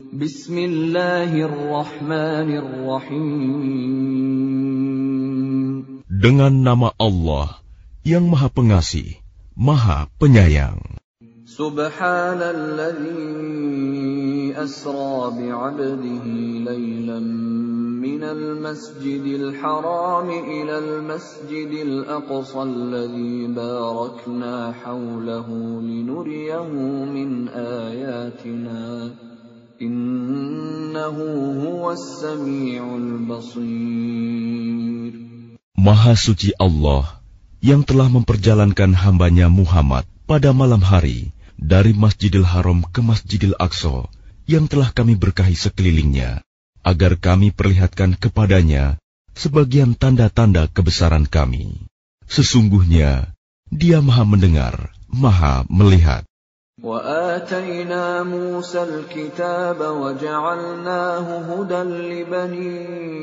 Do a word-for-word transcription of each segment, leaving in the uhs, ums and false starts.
Bismillahirrahmanirrahim. Dengan nama Allah yang Maha Pengasih, Maha Penyayang. Subhanalladzi asra bi'abdihi laylan minal masjidil haram ilal masjidil aqsa alladzi barakna hawlahu linuriyahu min ayatina innahu huwas sami'ul basir. Maha suci Allah yang telah memperjalankan hambanya Muhammad pada malam hari dari Masjidil Haram ke Masjidil Aqsa yang telah kami berkahi sekelilingnya, agar kami perlihatkan kepadanya sebagian tanda-tanda kebesaran kami. Sesungguhnya Dia Maha mendengar, Maha melihat. وَآتَيْنَا مُوسَى الْكِتَابَ وَجَعَلْنَاهُ هُدًى لِبَنِي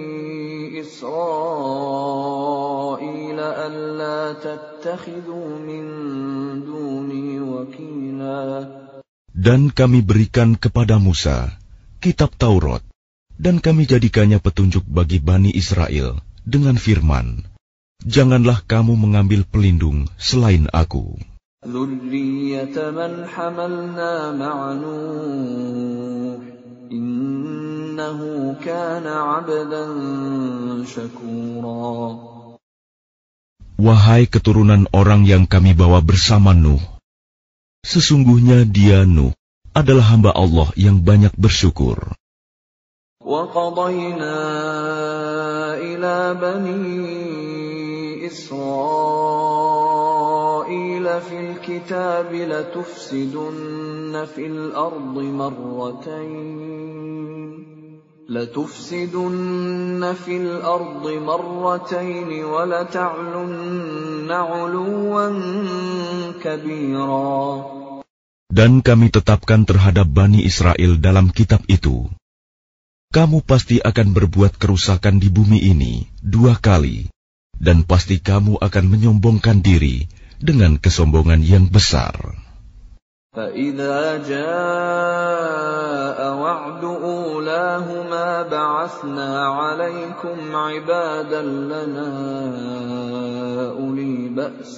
إِسْرَائِيلَ أَلَّا تَتَّخِذُوا مِن دُونِي وَكِيلًا. Dan kami berikan kepada Musa kitab Taurat, dan kami jadikannya petunjuk bagi Bani Israel dengan firman, janganlah kamu mengambil pelindung selain aku. ذُرِّيَّةَ مَنْ حَمَلْنَا مَعَ نُوحٍ إِنَّهُ كَانَ عَبْدًا شَكُورًا. Wahai keturunan orang yang kami bawa bersama Nuh, sesungguhnya dia Nuh adalah hamba Allah yang banyak bersyukur. وَقَضَيْنَا إِلَى بَنِي إِسْرَائِيلَ فِي الْكِتَابِ لَتُفْسِدُنَّ فِي الْأَرْضِ مَرَّتَيْنِ لَتُفْسِدُنَّ فِي الْأَرْضِ مَرَّتَيْنِ وَلَتَعْلُنَّ عُلُوًّا كَبِيرًا. Dan kami tetapkan terhadap Bani Israel dalam kitab itu, kamu pasti akan berbuat kerusakan di bumi ini dua kali, dan pasti kamu akan menyombongkan diri dengan kesombongan yang besar. فَإِذَا جَاءَ وَعْدُ أُولَاهُمَا بَعَثْنَا عَلَيْكُمْ عِبَادًا لَنَا أُولِي بَأْسٍ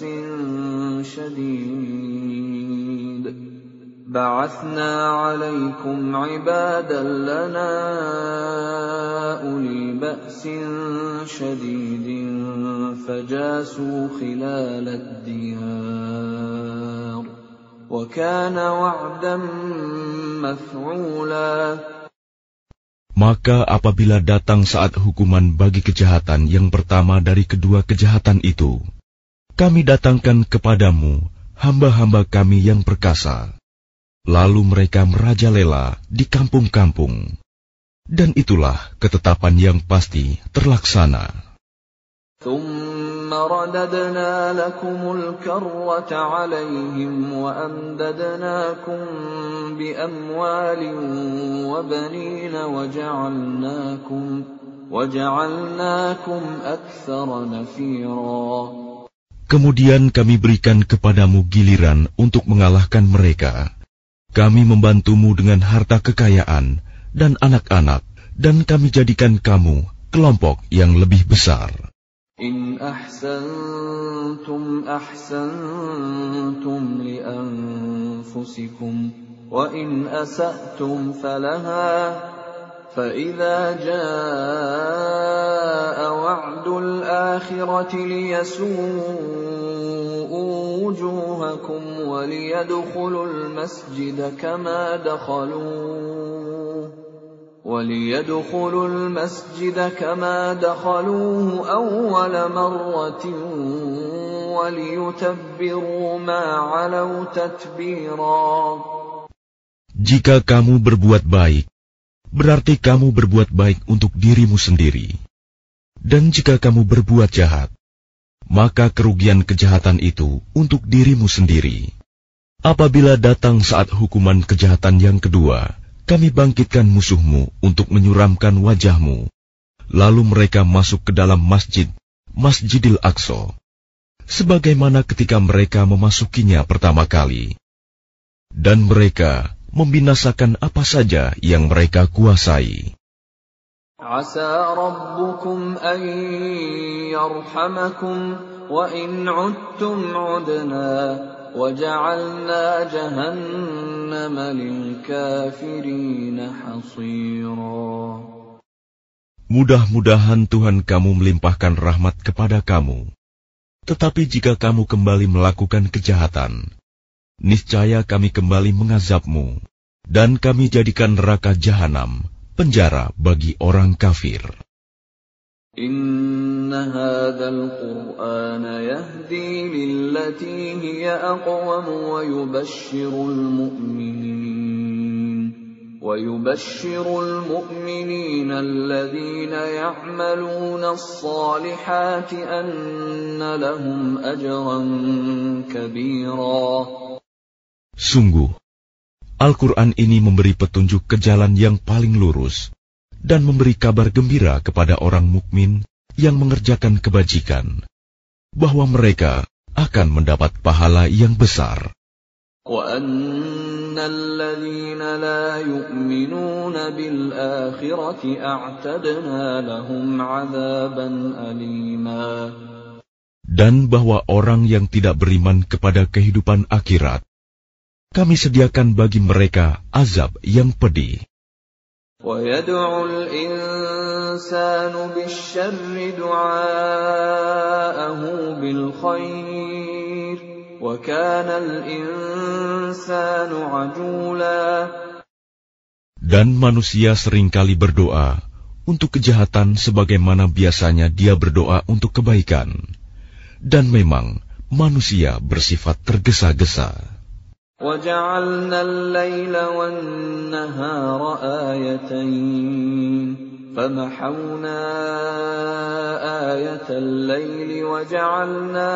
شَدِيدٍ بَعَثْنَا عَلَيْكُمْ عِبَادًا لَنَا أُولِي بَأْسٍ شَدِيدٍ فَجَاسُوا خِلَالَ الدِّيَارِ وَكَانَ وَعْدًا مَفْعُولًا. Maka apabila datang saat hukuman bagi kejahatan yang pertama dari kedua kejahatan itu, kami datangkan kepadamu hamba-hamba kami yang perkasa. Lalu mereka merajalela di kampung-kampung, dan itulah ketetapan yang pasti terlaksana. ثُمَّ رَدَدْنَا لَكُمُ الْكَرَّةَ عَلَيْهِمْ وَأَمْدَدْنَاكُمْ بِأَمْوَالٍ وَبَنِينَ وَجَعَلْنَاكُمْ وَجَعَلْنَاكُمْ أَكْثَرَ نَفِيرًا. Kemudian kami berikan kepadamu giliran untuk mengalahkan mereka. Kami membantumu dengan harta kekayaan dan anak-anak, dan kami jadikan kamu kelompok yang lebih besar. إِنْ أَحْسَنْتُمْ أَحْسَنْتُمْ لِأَنفُسِكُمْ وَإِنْ أَسَأْتُمْ فَلَهَا فَإِذَا جَاءَ وَعْدُ الْآخِرَةِ لِيَسُوءُوا وُجُوهَكُمْ وَلِيَدْخُلُوا الْمَسْجِدَ كَمَا دَخَلُوهُ وَلِيَدْخُلُوا الْمَسْجِدَ كَمَا دَخَلُوهُ أَوَّلَ مَرَّةٍ وَلِيُتَبِّرُوا مَا عَلَوْا تَتْبِيرًا. Jika kamu berbuat baik, berarti kamu berbuat baik untuk dirimu sendiri. Dan jika kamu berbuat jahat, maka kerugian kejahatan itu untuk dirimu sendiri. Apabila datang saat hukuman kejahatan yang kedua, kami bangkitkan musuhmu untuk menyuramkan wajahmu. Lalu mereka masuk ke dalam masjid, Masjidil Aqsa, sebagaimana ketika mereka memasukinya pertama kali. Dan mereka membinasakan apa saja yang mereka kuasai. Asa rabbukum an yarhamakum wa in 'udtum 'udna wa ja'alna jahannama lil kafirin hasira. Mudah-mudahan Tuhan kamu melimpahkan rahmat kepada kamu. Tetapi jika kamu kembali melakukan kejahatan, niscaya kami kembali mengazabmu, dan kami jadikan neraka jahanam penjara bagi orang kafir. Inna hadzal Qur'ana yahdi lillati hiya aqwam wa yubashshirul mu'minin وَيُبَشِّرُ الْمُؤْمِنِينَ الَّذِينَ يَعْمَلُونَ الصَّالِحَاتِ أَنَّ لَهُمْ أَجْرًا كَبِيرًا. Sungguh, Al-Quran ini memberi petunjuk ke jalan yang paling lurus dan memberi kabar gembira kepada orang mukmin yang mengerjakan kebajikan, bahwa mereka akan mendapat pahala yang besar. وَأَنَّ الَّذِينَ لَا يُؤْمِنُونَ بِالْآخِرَةِ أَعْتَدْنَا لَهُمْ عَذَابًا أَلِيمًا. Dan bahwa orang yang tidak beriman kepada kehidupan akhirat, kami sediakan bagi mereka azab yang pedih. وَيَدْعُ الْإِنسَانُ بِالشَّرِّ دُعَاءَهُ بِالْخَيْرِ وَكَانَ الْإِنسَانُ عَجُولًا. Dan manusia seringkali berdoa untuk kejahatan sebagaimana biasanya dia berdoa untuk kebaikan. Dan memang manusia bersifat tergesa-gesa. وَجَعَلْنَا اللَّيْلَ وَالنَّهَارَ آيَتَيْنِ فَمَحَوْنَا آيَةَ اللَّيْلِ وَجَعَلْنَا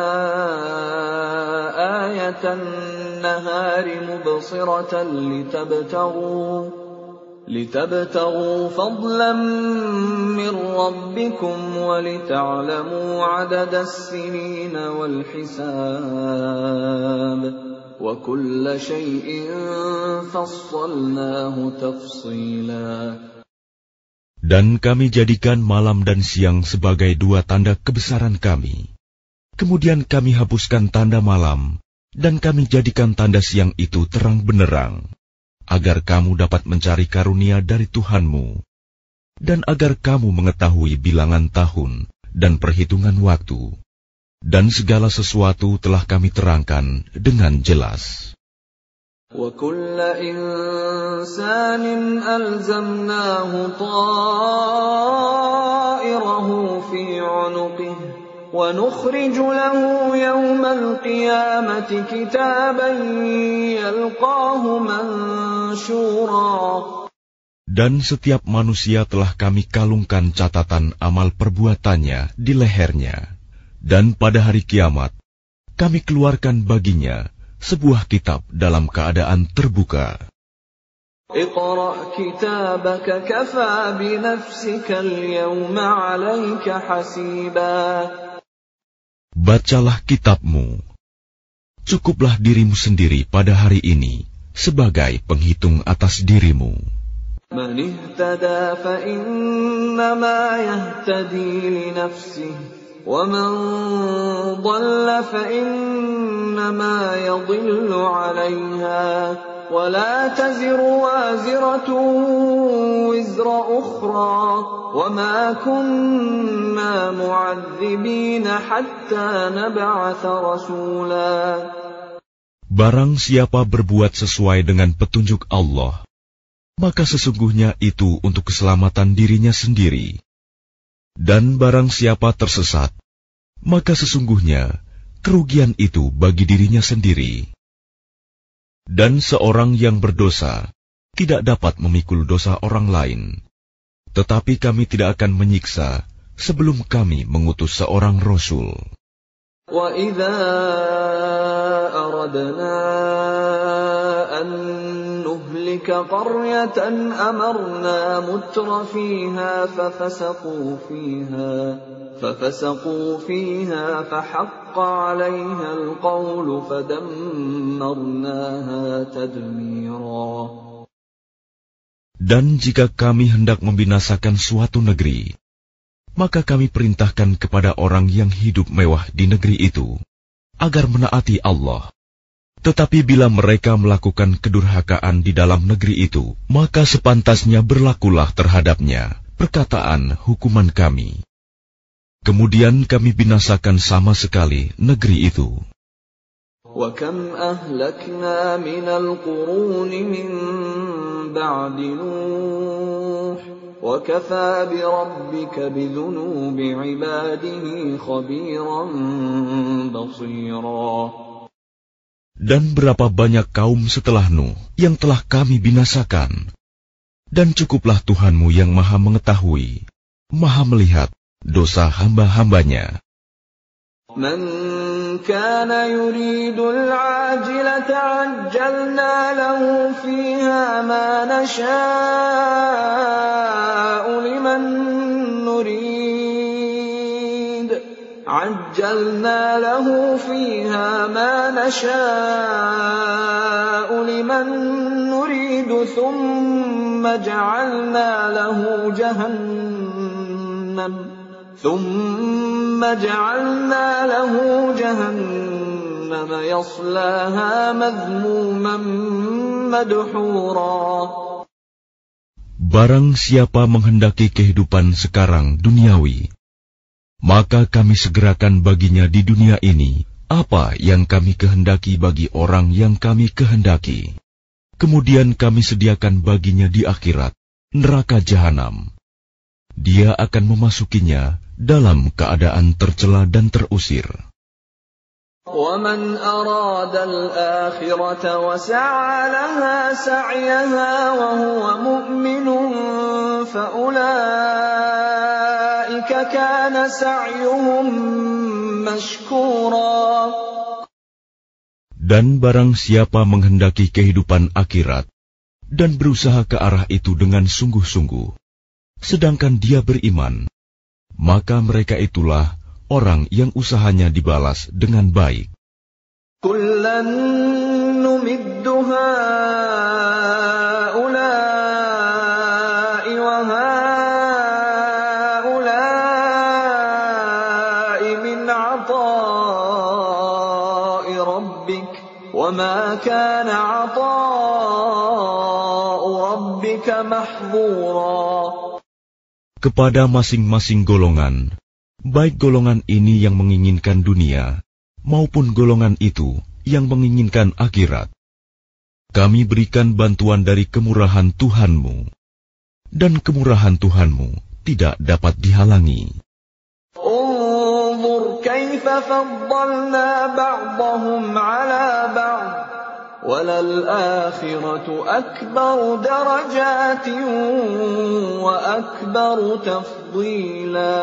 آيَةَ النَّهَارِ مُبْصِرَةً لِتَبْتَغُوا لِتَبْتَغُوا فَضْلًا مِّن رَّبِّكُمْ وَلِتَعْلَمُوا عَدَدَ السِّنِينَ وَالْحِسَابَ وَكُلَّ شَيْءٍ فَصَّلْنَاهُ تَفْصِيلًا. Dan kami jadikan malam dan siang sebagai dua tanda kebesaran kami. Kemudian kami hapuskan tanda malam, dan kami jadikan tanda siang itu terang benderang, agar kamu dapat mencari karunia dari Tuhanmu, dan agar kamu mengetahui bilangan tahun dan perhitungan waktu. Dan segala sesuatu telah kami terangkan dengan jelas. وَكُلَّ إِنسَانٍ أَلْزَمْنَاهُ طَائِرَهُ فِي عُنُقِهِ وَنُخْرِجُ لَهُ يَوْمَ الْقِيَامَةِ كِتَابًا يَلْقَاهُ مَنشُورًا. Dan setiap manusia telah kami kalungkan catatan amal perbuatannya di lehernya. Dan pada hari kiamat, kami keluarkan baginya sebuah kitab dalam keadaan terbuka. اقرأ كتابك كفى بنفسك اليوم عليك حسيبا. Bacalah kitabmu. Cukuplah dirimu sendiri pada hari ini sebagai penghitung atas dirimu. من اهتدى فإنما يهتدي لنفسه ومن ضل فإنما يضل عليها ولا تزر وازرة وزر أخرى وما كنا معذبين حتى نبعث رسولا. Barang siapa berbuat sesuai dengan petunjuk Allah, maka sesungguhnya itu untuk keselamatan dirinya sendiri. Dan barang siapa tersesat, maka sesungguhnya kerugian itu bagi dirinya sendiri. Dan seorang yang berdosa tidak dapat memikul dosa orang lain. Tetapi kami tidak akan menyiksa sebelum kami mengutus seorang Rasul. وَإِذَا أَرَدْنَا أَن نُّهْلِكَ قَرْيَةً أَمَرْنَا مُتْرَ فِيهَا فَفَسَقُوا فِيهَا فَفَسَقُوا فِيهَا فَحَقَّ عَلَيْهَا الْقَوْلُ فَدَمَّرْنَاهَا تَدْمِيرًا. Dan jika kami hendak membinasakan suatu negeri, maka kami perintahkan kepada orang yang hidup mewah di negeri itu, agar menaati Allah. Tetapi bila mereka melakukan kedurhakaan di dalam negeri itu, maka sepantasnya berlakulah terhadapnya perkataan hukuman kami. Kemudian kami binasakan sama sekali negeri itu. وَكَمْ أَهْلَكْنَا مِنَ الْقُرُونِ مِنْ بَعْدِ نُوحٍ وَكَفَى بِرَبِّكَ بِذُنُوبِ عِبَادِهِ خَبِيرًا بَصِيرًا. Dan berapa banyak kaum setelah Nuh yang telah kami binasakan. Dan cukuplah Tuhanmu yang maha mengetahui, maha melihat dosa hamba-hambanya. Man kana yuridu al-'ajilata 'ajjalna lahu fiha ma nasha'u liman nurid 'ajjalna lahu fiha ma nasha'u liman nurid thumma ja'alna lahu jahannam ثم جعلنا له جهنم يصلاها مذموما مدحورا. Barang siapa menghendaki kehidupan sekarang duniawi, maka kami segerakan baginya di dunia ini apa yang kami kehendaki bagi orang yang kami kehendaki. Kemudian kami sediakan baginya di akhirat neraka jahanam. Dia akan memasukinya dalam keadaan tercela dan terusir. وَمَنْ أَرَادَ الْآخِرَةَ وَسَعَى لَهَا سَعْيَهَا وَهُوَ مُؤْمِنٌ فَأُولَئِكَ كَانَ سَعْيُهُمْ مَشْكُورًا. Dan barang siapa menghendaki kehidupan akhirat dan berusaha ke arah itu dengan sungguh-sungguh, sedangkan dia beriman, maka mereka itulah orang yang usahanya dibalas dengan baik. Kullan numiddu haula'i wa haula'i min 'ata'i rabbik wa ma kana 'ata'u rabbika mahdhura. Kepada masing-masing golongan, baik golongan ini yang menginginkan dunia, maupun golongan itu yang menginginkan akhirat, kami berikan bantuan dari kemurahan Tuhanmu, dan kemurahan Tuhanmu tidak dapat dihalangi. Unzur kaifa faddalna ba'dahum 'ala ba'd. وَلَلْآخِرَةُ أَكْبَرُ دَرَجَاتٍ وَأَكْبَرُ تَفْضِيلًا.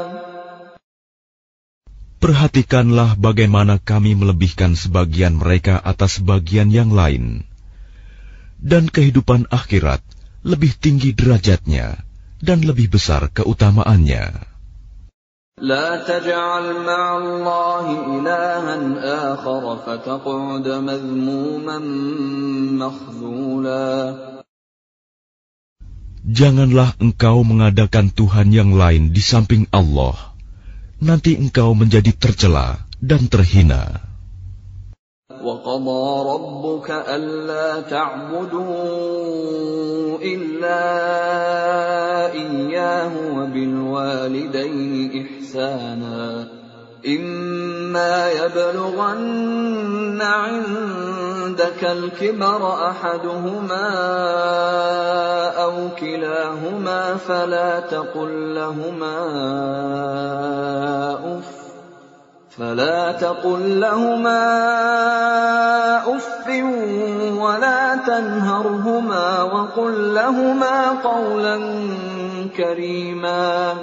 Perhatikanlah bagaimana kami melebihkan sebagian mereka atas sebagian yang lain. Dan kehidupan akhirat lebih tinggi derajatnya dan lebih besar keutamaannya. لا تجعل مع الله إلها آخر فتقعد مذموما مخذولا. Janganlah engkau mengadakan Tuhan yang lain di samping Allah. Nanti engkau menjadi tercela dan terhina. وَقَضَى رَبُّكَ أَلَّا تَعْبُدُوا إِلَّا إِيَّاهُ وَبِالْوَالِدَيْنِ إِحْسَانًا إِمَّا يَبْلُغَنَّ عِندَكَ الْكِبَرَ أَحَدُهُمَا أَوْ كِلَاهُمَا فَلَا تَقُل لَّهُمَا أُفٍّ فلا تقل لهما أف ولا تنهرهما وقل لهما قولا كريما.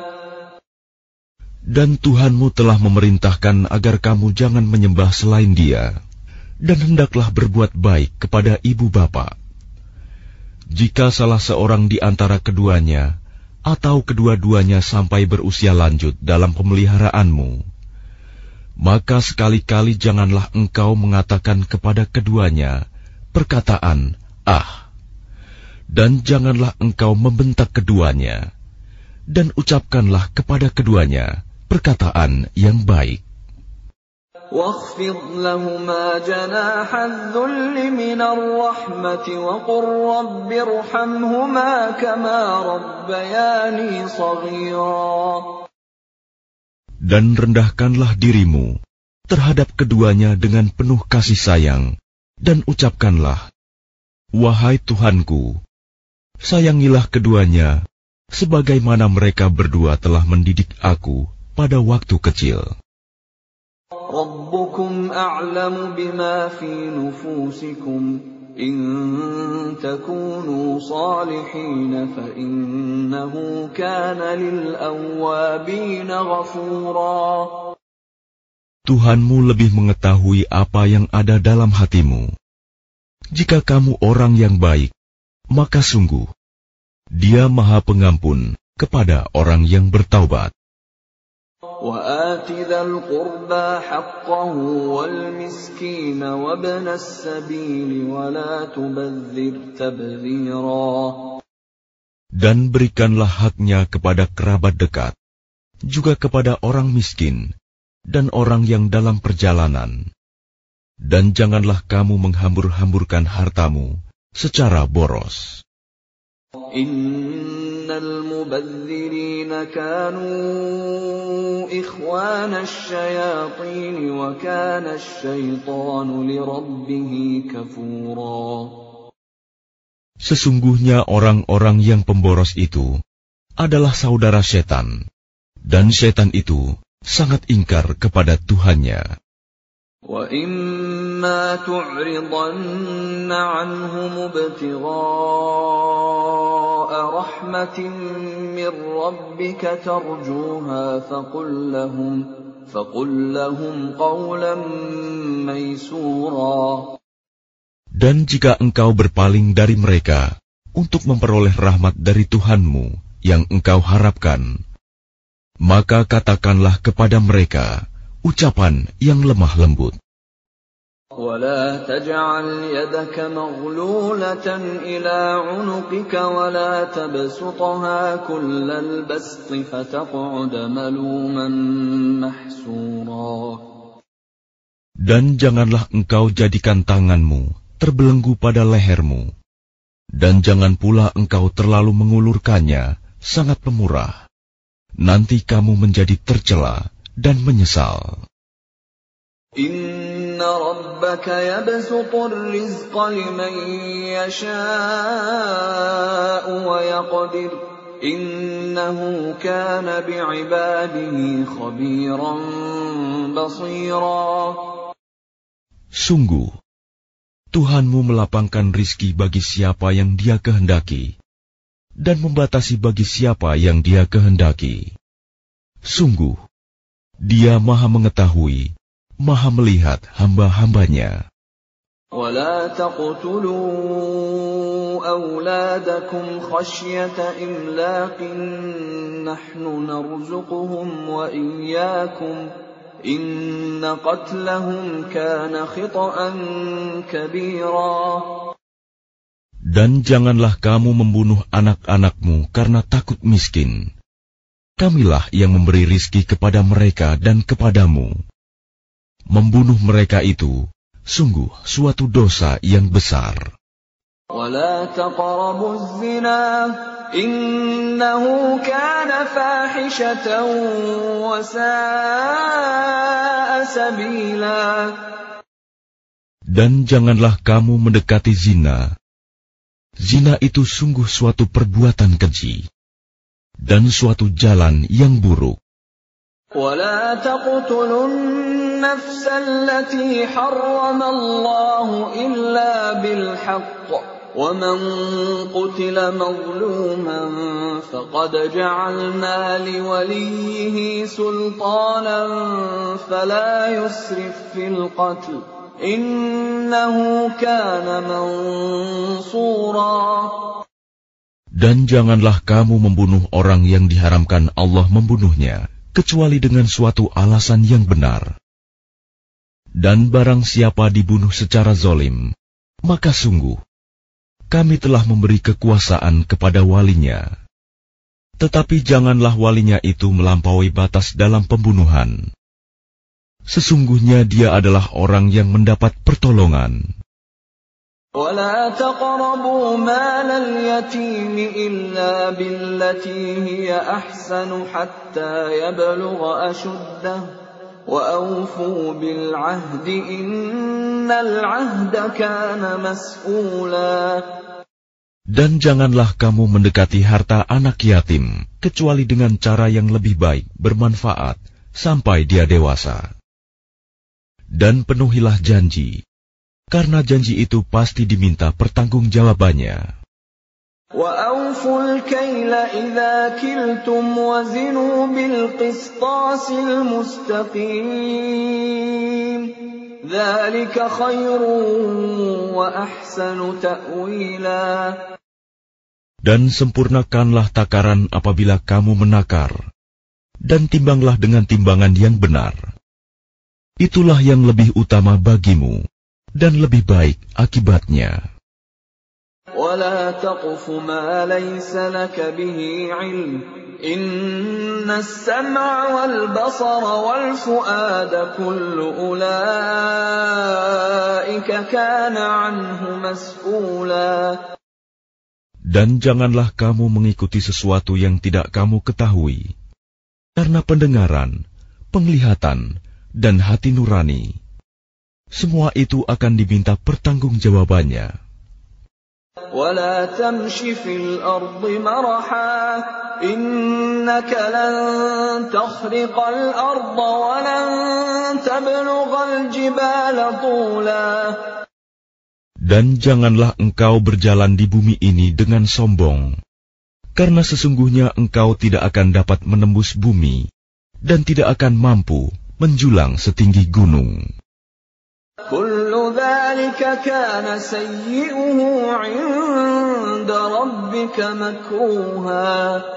Dan Tuhanmu telah memerintahkan agar kamu jangan menyembah selain Dia, dan hendaklah berbuat baik kepada ibu bapa. Jika salah seorang di antara keduanya atau kedua-duanya sampai berusia lanjut dalam pemeliharaanmu, maka sekali-kali janganlah engkau mengatakan kepada keduanya perkataan "ah", Dan janganlah engkau membentak keduanya, dan ucapkanlah kepada keduanya perkataan yang baik. واخفض لهما جناح الذل من الرحمة وقل رب ارحمهما كما ربياني صغيرا. Dan rendahkanlah dirimu terhadap keduanya dengan penuh kasih sayang, dan ucapkanlah, wahai Tuhanku, sayangilah keduanya sebagaimana mereka berdua telah mendidik aku pada waktu kecil. ربكم أعلم بما في نفوسكم إن تكونوا صالحين فإنه كان للأوابين غفورا. Tuhanmu lebih mengetahui apa yang ada dalam hatimu. Jika kamu orang yang baik, maka sungguh Dia Maha Pengampun kepada orang yang bertaubat. وآت ذا القربى حقه والمسكين وابن السبيل ولا تبذر تبذيرا. Dan berikanlah haknya kepada kerabat dekat, juga kepada orang miskin dan orang yang dalam perjalanan. Dan janganlah kamu menghambur-hamburkan hartamu secara boros. Innal mubadzirina kanu ikhwana asyayatin wa kana asyaitanu lirabbih kafura. Sesungguhnya orang-orang yang pemboros itu adalah saudara setan, dan setan itu sangat ingkar kepada Tuhannya. وَإِمَّا تُعْرِضَنَّ عَنْهُمُ ابْتِغَاءَ رَحْمَةٍ مِّن رَّبِّكَ تَرْجُوهَا فَقُل لَّهُمْ فَقُل لَّهُمْ قَوْلًا مَّيْسُورًا. Dan jika engkau berpaling dari mereka untuk memperoleh rahmat dari Tuhanmu yang engkau harapkan, maka katakanlah kepada mereka ucapan yang lemah lembut. وَلَا تَجْعَلْ يَدَكَ مَغْلُولَةً إِلَى عُنُقِكَ وَلَا تَبْسُطْهَا كُلَّ الْبَسْطِ فَتَقْعُدَ مَلُومًا مَحْسُورًا. Dan janganlah engkau jadikan tanganmu terbelenggu pada lehermu, dan jangan pula engkau terlalu mengulurkannya sangat pemurah. Nanti kamu menjadi tercela dan menyesal. Inna rabbaka yabsutur rizqa liman yasha'u wa yaqdir. Innahu kana bi'ibadihi khabiran basira. Sungguh, Tuhanmu melapangkan rizki bagi siapa yang Dia kehendaki, dan membatasi bagi siapa yang Dia kehendaki. Sungguh, Dia Maha mengetahui, Maha melihat hamba-hambanya. وَلَا تَقْتُلُوا أَوْلَادَكُمْ خَشْيَةَ إِمْلَاقٍ نَحْنُ نَرْزُقُهُمْ وَإِيَّاكُمْ إِنَّ قَتْلَهُمْ كَانَ خِطْئًا كَبِيرًا. Dan janganlah kamu membunuh anak-anakmu karena takut miskin. Kamilah yang memberi rizki kepada mereka dan kepadamu. Membunuh mereka itu sungguh suatu dosa yang besar. وَلَا تَقْرَبُوا الزِّنَا إِنَّهُ كَانَ فَاحِشَةً وَسَاءَ سَبِيلًا. Dan janganlah kamu mendekati zina. Zina itu sungguh suatu perbuatan keji dan suatu jalan yang buruk. وَلَا تَقْتُلُوا النَّفْسَ الَّتِي حَرَّمَ اللَّهُ إِلَّا بِالْحَقِّ وَمَنْ قُتِلَ مَظْلُومًا فَقَدْ جَعَلْنَا لِوَلِيِّهِ سُلْطَانًا فَلَا يُسْرِفْ فِي الْقَتْلِ إِنَّهُ كَانَ مَنْصُورًا. Dan janganlah kamu membunuh orang yang diharamkan Allah membunuhnya, kecuali dengan suatu alasan yang benar. Dan barang siapa dibunuh secara zolim, maka sungguh kami telah memberi kekuasaan kepada walinya. Tetapi janganlah walinya itu melampaui batas dalam pembunuhan. Sesungguhnya dia adalah orang yang mendapat pertolongan. وَلَا تَقْرَبُوا مَالَ الْيَتِيمِ إِلَّا بِالَّتِي هِيَ أَحْسَنُ حَتَّىٰ يَبْلُغَ أَشُدَّهُ وَأَوْفُوا بِالْعَهْدِ إِنَّ الْعَهْدَ كَانَ مَسْئُولًا. Dan janganlah kamu mendekati harta anak yatim, kecuali dengan cara yang lebih baik, bermanfaat, sampai dia dewasa. Dan penuhilah janji, karena janji itu pasti diminta pertanggungjawabannya. وَأَوْفُوا الْكَيْلَ إِذَا كِلْتُمْ وَزِنُوا بِالْقِسْطَاسِ الْمُسْتَقِيمِ ذَلِكَ خَيْرٌ وَأَحْسَنُ تَأْوِيلًا. Dan sempurnakanlah takaran apabila kamu menakar, dan timbanglah dengan timbangan yang benar. Itulah yang lebih utama bagimu, dan lebih baik akibatnya. وَلَا تَقْفُ مَا لَيْسَ لَكَ بِهِ عِلْمٌ إِنَّ السَّمْعَ وَالْبَصَرَ وَالْفُؤَادَ كُلُّ أُولَئِكَ كَانَ عَنْهُ مسؤولا. Dan janganlah kamu mengikuti sesuatu yang tidak kamu ketahui, karena pendengaran, penglihatan, dan hati nurani, semua itu akan diminta pertanggungjawabannya. وَلَا تَمْشِ فِي الْأَرْضِ مَرَحًا إِنَّكَ لَن تَخْرِقَ الْأَرْضَ وَلَن تَبْلُغَ الْجِبَالَ طُولًا. Dan janganlah engkau berjalan di bumi ini dengan sombong, karena sesungguhnya engkau tidak akan dapat menembus bumi, dan tidak akan mampu menjulang setinggi gunung. كُلُّ ذَلِكَ كَانَ سَيِّئُهُ عِندَ رَبِّكَ مَكْرُوهًا.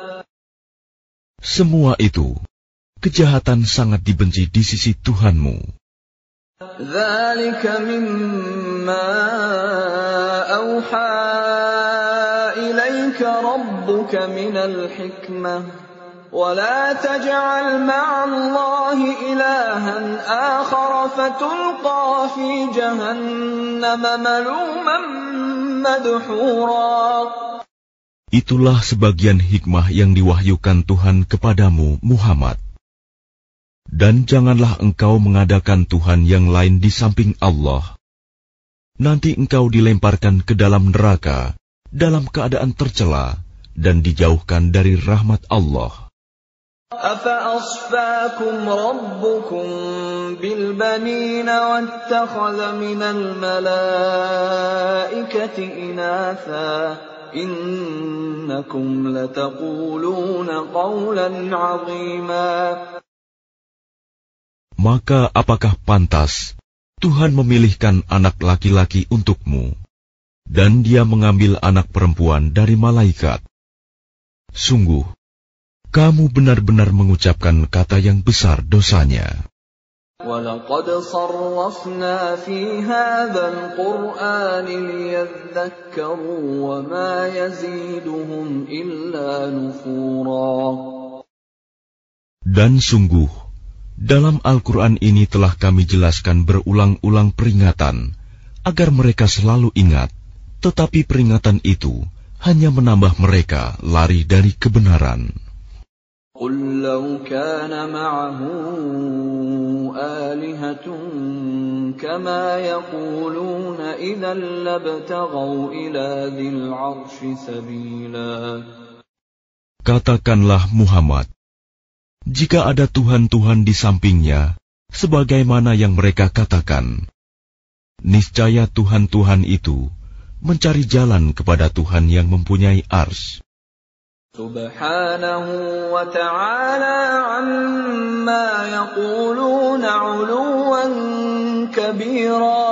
Semua itu, kejahatan sangat dibenci di sisi Tuhanmu. ذَلِكَ مِمَّا أَوْحَى إِلَيْكَ رَبُّكَ مِنَ الْحِكْمَةِ وَلَا تَجْعَلْ مَعَ اللَّهِ إِلَٰهًا آخَرَ فَتُلْقَىٰ فِي جَهَنَّمَ مَلُومًا مَّدْحُورًا. Itulah sebagian hikmah yang diwahyukan Tuhan kepadamu, Muhammad. Dan janganlah engkau mengadakan Tuhan yang lain di samping Allah. Nanti engkau dilemparkan ke dalam neraka, dalam keadaan tercela, dan dijauhkan dari rahmat Allah. أَفَأَصْفَاكُمْ رَبُّكُمْ بِالْبَنِينَ وَاتَّخَذَ مِنَ الْمَلَائِكَةِ إِنَاثًا إِنَّكُمْ لَتَقُولُونَ قَوْلًا عَظِيمًا. Maka apakah pantas Tuhan memilihkan anak laki-laki untukmu, dan Dia mengambil anak perempuan dari malaikat? Sungguh, kamu benar-benar mengucapkan kata yang besar dosanya. وَلَقَدْ صَرَّفْنَا فِي هَذَا الْقُرْآنِ لِيَذَّكَّرُوا وَمَا يَزِيدُهُمْ إِلَّا نُفُورًا. Dan sungguh, dalam Al-Quran ini telah kami jelaskan berulang-ulang peringatan, agar mereka selalu ingat, tetapi peringatan itu hanya menambah mereka lari dari kebenaran. قُلْ لَوْ كَانَ مَعَهُ آلِهَةٌ كَمَا يَقُولُونَ إِذًا لَابْتَغَوْا إِلَى ذِي الْعَرْشِ سَبِيلًا. Katakanlah Muhammad, jika ada Tuhan-Tuhan di sampingnya, sebagaimana yang mereka katakan, niscaya Tuhan-Tuhan itu mencari jalan kepada Tuhan yang mempunyai ars. Subhanahu wa ta'ala amma yaquluna 'uluwan kabira.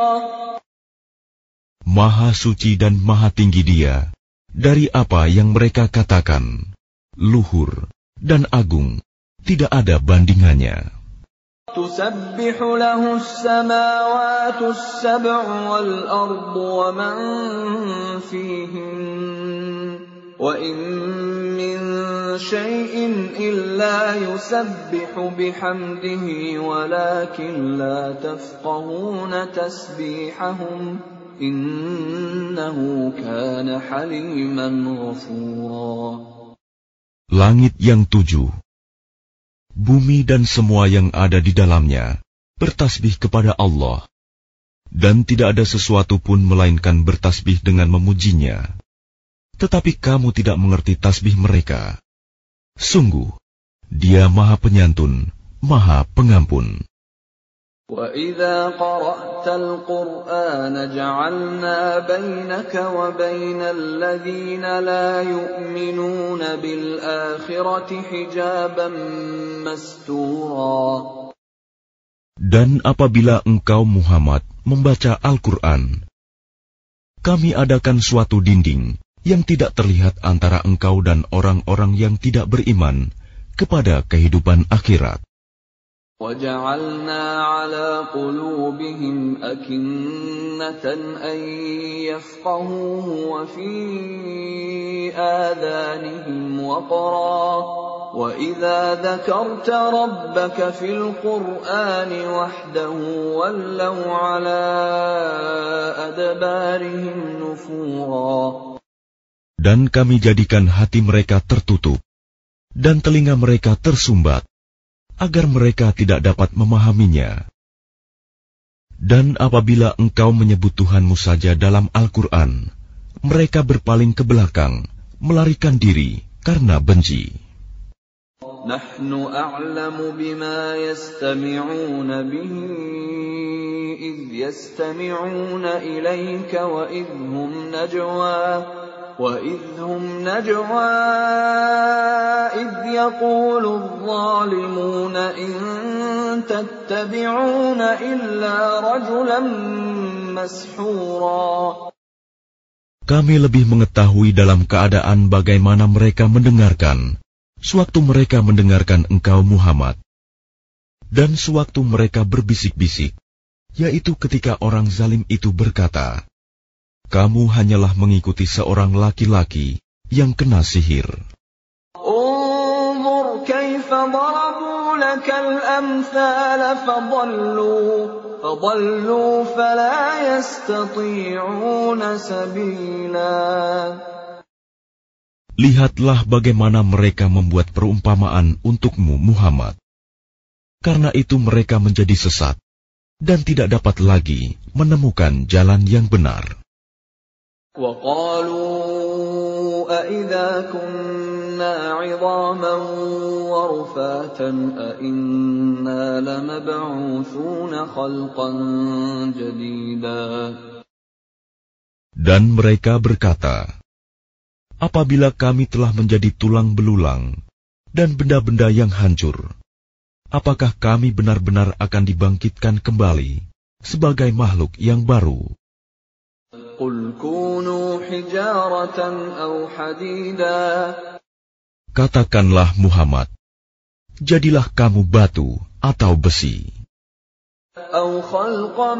Maha suci dan maha tinggi Dia dari apa yang mereka katakan, luhur dan agung, tidak ada bandingannya. تسبح له السماوات السبع والأرض ومن فيهن وإن من شيء إلا يسبح بحمده ولكن لا تفقهون تسبيحهم إنه كان حليما غفورا. Langit yang tujuh, bumi dan semua yang ada di dalamnya bertasbih kepada Allah, dan tidak ada sesuatu pun melainkan bertasbih dengan memujinya. Tetapi kamu tidak mengerti tasbih mereka. Sungguh, Dia Maha Penyantun, Maha Pengampun. وَإِذَا قَرَأْتَ الْقُرْآنَ جَعَلْنَا بَيْنَكَ وَبَيْنَ الَّذِينَ لَا يُؤْمِنُونَ بِالْآخِرَةِ حِجَابًا مَسْتُورًا. Dan apabila engkau Muhammad membaca Al-Quran, kami adakan suatu dinding yang tidak terlihat antara engkau dan orang-orang yang tidak beriman kepada kehidupan akhirat. وَجَعَلْنَا عَلَى قُلُوبِهِمْ أَكِنَّةً أَن يَفْقَهُوهُ وَفِي آذَانِهِمْ وَقْرًا وَإِذَا ذَكَرْتَ رَبَّكَ فِي الْقُرْآنِ وَحْدَهُ وَلَّوْا عَلَى أَدْبَارِهِمْ نُفُورًا. Dan kami jadikan hati mereka tertutup dan telinga mereka tersumbat, agar mereka tidak dapat memahaminya. Dan apabila engkau menyebut Tuhanmu saja dalam Al-Quran, mereka berpaling ke belakang, melarikan diri karena benci. Nahnu a'lamu bima yastami'una bihi idh yastami'una ilayka wa idhum najwa وَإِذْ هُمْ نَجْوَى إِذْ يَقُولُ الظَّالِمُونَ إِن تَتَّبِعُونَ إِلَّا رَجُلًا مَسْحُورًا. Kami lebih mengetahui dalam keadaan bagaimana mereka mendengarkan, sewaktu mereka mendengarkan engkau Muhammad, dan sewaktu mereka berbisik-bisik, yaitu ketika orang zalim itu berkata, kamu hanyalah mengikuti seorang laki-laki yang kena sihir. Unzur kaifa darabu lakal amthal fadallu fadallu fala yastati'una sabila. Lihatlah bagaimana mereka membuat perumpamaan untukmu Muhammad. Karena itu mereka menjadi sesat dan tidak dapat lagi menemukan jalan yang benar. وَقَالُوا أَإِذَا كُنَّا عِظَامًا وَرُفَاتًا أَإِنَّا لَمَبْعُوثُونَ خَلْقًا جَدِيدًا. Dan mereka berkata, apabila kami telah menjadi tulang belulang dan benda-benda yang hancur, apakah kami benar-benar akan dibangkitkan kembali sebagai makhluk yang baru? قُلْ كُونُوا حِجَارَةً أَوْ حَدِيدًا. Katakanlah Muhammad, jadilah kamu batu atau besi. أَوْ خَلْقًا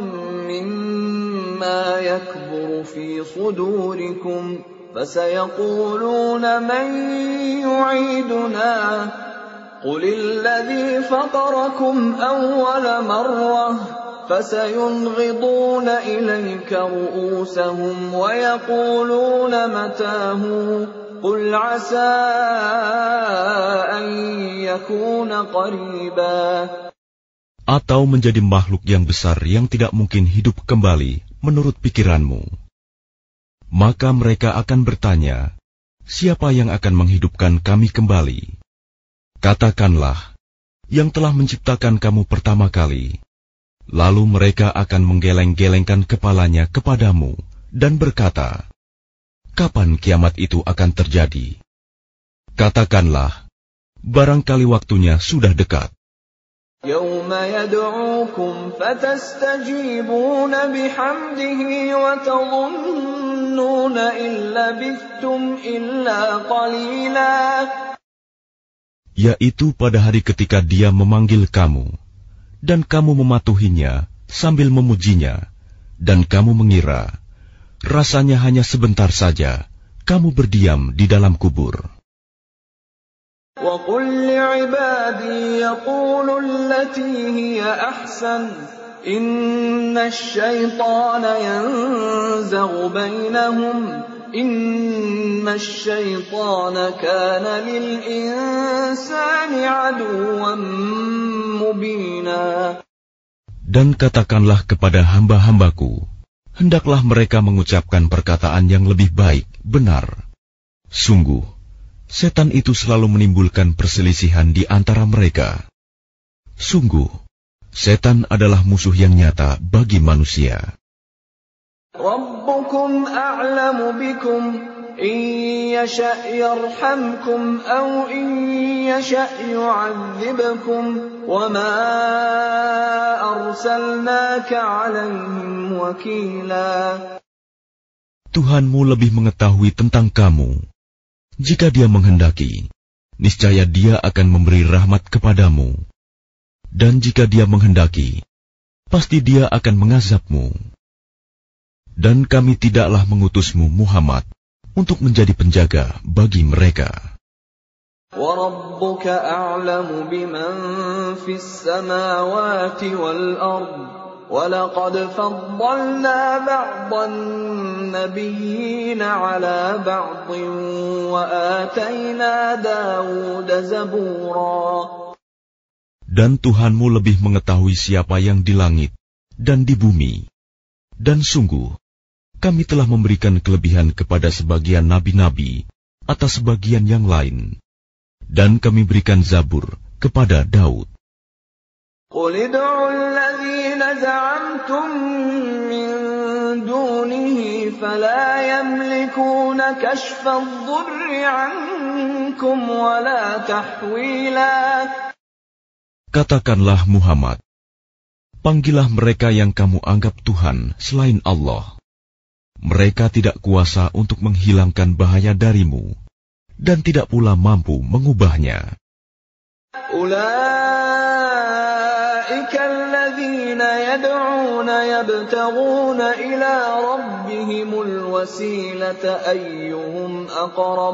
مِّمَّا يَكْبُرُ فِي صُدُورِكُمْ فَسَيَقُولُونَ مَن يُعِيدُنَا قُلِ الَّذِي فَطَرَكُمْ أَوَّلَ مَرَّةٍ فَسَيُنْغِضُونَ إِلَيْكَ رُءُوسَهُمْ وَيَقُولُونَ مَتَىٰ قُلْ عَسَىٰ أَن يَكُونَ قَرِيبًا. Atau menjadi makhluk yang besar yang tidak mungkin hidup kembali menurut pikiranmu. Maka mereka akan bertanya, siapa yang akan menghidupkan kami kembali? Katakanlah, yang telah menciptakan kamu pertama kali. Lalu mereka akan menggeleng-gelengkan kepalanya kepadamu dan berkata, kapan kiamat itu akan terjadi? Katakanlah, barangkali waktunya sudah dekat. يَوْمَ يَدْعُوكُمْ فَتَسْتَجِيبُونَ بِحَمْدِهِ وَتَظُنُّونَ إِن لَّبِثْتُمْ إِلَّا قَلِيلًا. Yaitu pada hari ketika Dia memanggil kamu, dan kamu mematuhinya sambil memujinya, dan kamu mengira rasanya hanya sebentar saja kamu berdiam di dalam kubur. وَقُلْ لِعِبَادِي يَقُولُوا الَّتِي هِيَ أَحْسَنُ إِنَّ الشَّيْطَانَ يَنزَغُ بَيْنَهُمْ إِنَّ الشَّيْطَانَ كَانَ لِلْإِنسَانِ عَدُوًّا مُبِينًا. Dan katakanlah kepada hamba-hambaku, hendaklah mereka mengucapkan perkataan yang lebih baik, benar. Sungguh, setan itu selalu menimbulkan perselisihan di antara mereka. Sungguh, setan adalah musuh yang nyata bagi manusia. Rabbukum a'lamu bikum in yasha' yarhamkum aw in yasha' yu'adzibkum wa ma arsalnaka 'alaihim wakila. Tuhanmu lebih mengetahui tentang kamu. Jika Dia menghendaki, niscaya Dia akan memberi rahmat kepadamu. Dan jika Dia menghendaki, pasti Dia akan mengazabmu. Dan kami tidaklah mengutusmu, Muhammad, untuk menjadi penjaga bagi mereka. وَرَبُّكَ أَعْلَمُ بِمَنْ فِي السَّمَاوَاتِ وَالْأَرْضِ وَلَقَدْ فَضَّلْنَا بَعْضَ النَّبِيِّينَ عَلَى بَعْضٍ وَآتَيْنَا دَاوُودَ زَبُورًا. Dan Tuhanmu lebih mengetahui siapa yang di langit dan di bumi. Dan sungguh, kami telah memberikan kelebihan kepada sebagian nabi-nabi atas sebagian yang lain. Dan kami berikan Zabur kepada Daud. قُلِ ادْعُوا الَّذِينَ زَعَمْتُم مِّن دُونِهِ فَلَا يَمْلِكُونَ كَشْفَ الضُّرِّ عَنكُمْ وَلَا تَحْوِيلًا. Katakanlah Muhammad, panggillah mereka yang kamu anggap Tuhan selain Allah. Mereka tidak kuasa untuk menghilangkan bahaya darimu, dan tidak pula mampu mengubahnya. أُولَئِكَ الَّذِينَ يَدْعُونَ يَبْتَغُونَ إِلَى رَبِّهِمُ الْوَسِيلَةَ أَيُّهُمْ أَقْرَبُ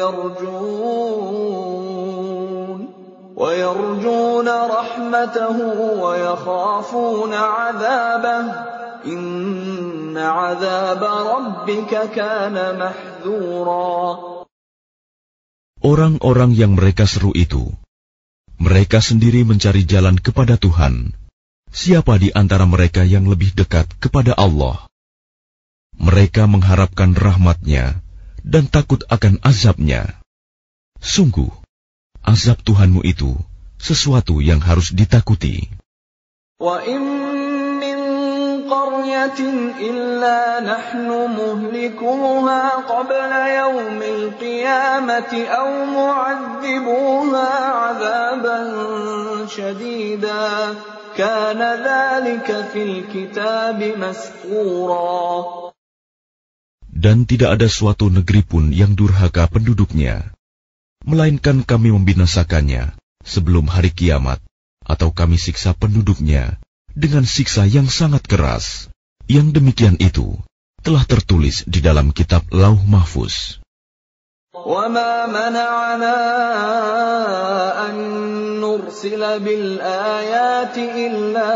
وَيَرْجُونَ وَيَرْجُونَ رَحْمَتَهُ وَيَخَافُونَ عَذَابَهُ إِنَّ عَذَابَ رَبِّكَ كَانَ مَحْذُورًا. Orang-orang yang mereka seru itu, mereka sendiri mencari jalan kepada Tuhan. Siapa di antara mereka yang lebih dekat kepada Allah? Mereka mengharapkan rahmat-Nya dan takut akan azab-Nya. Sungguh, azab Tuhanmu itu sesuatu yang harus ditakuti. وَإِن مِّن قَرْيَةٍ إِلَّا نَحْنُ مُهْلِكُوهَا قَبْلَ يَوْمِ الْقِيَامَةِ أَوْ مُعَذِّبُوهَا عَذَابًا شَدِيدًا كَانَ ذَلِكَ فِي الْكِتَابِ مَسْطُورًا. Dan tidak ada suatu negeri pun yang durhaka penduduknya, melainkan kami membinasakannya sebelum hari kiamat, atau kami siksa penduduknya dengan siksa yang sangat keras. Yang demikian itu telah tertulis di dalam kitab Lauh Mahfuz. وَمَا مَنَعَنَا أَن نُّرْسِلَ بِالْآيَاتِ إِلَّا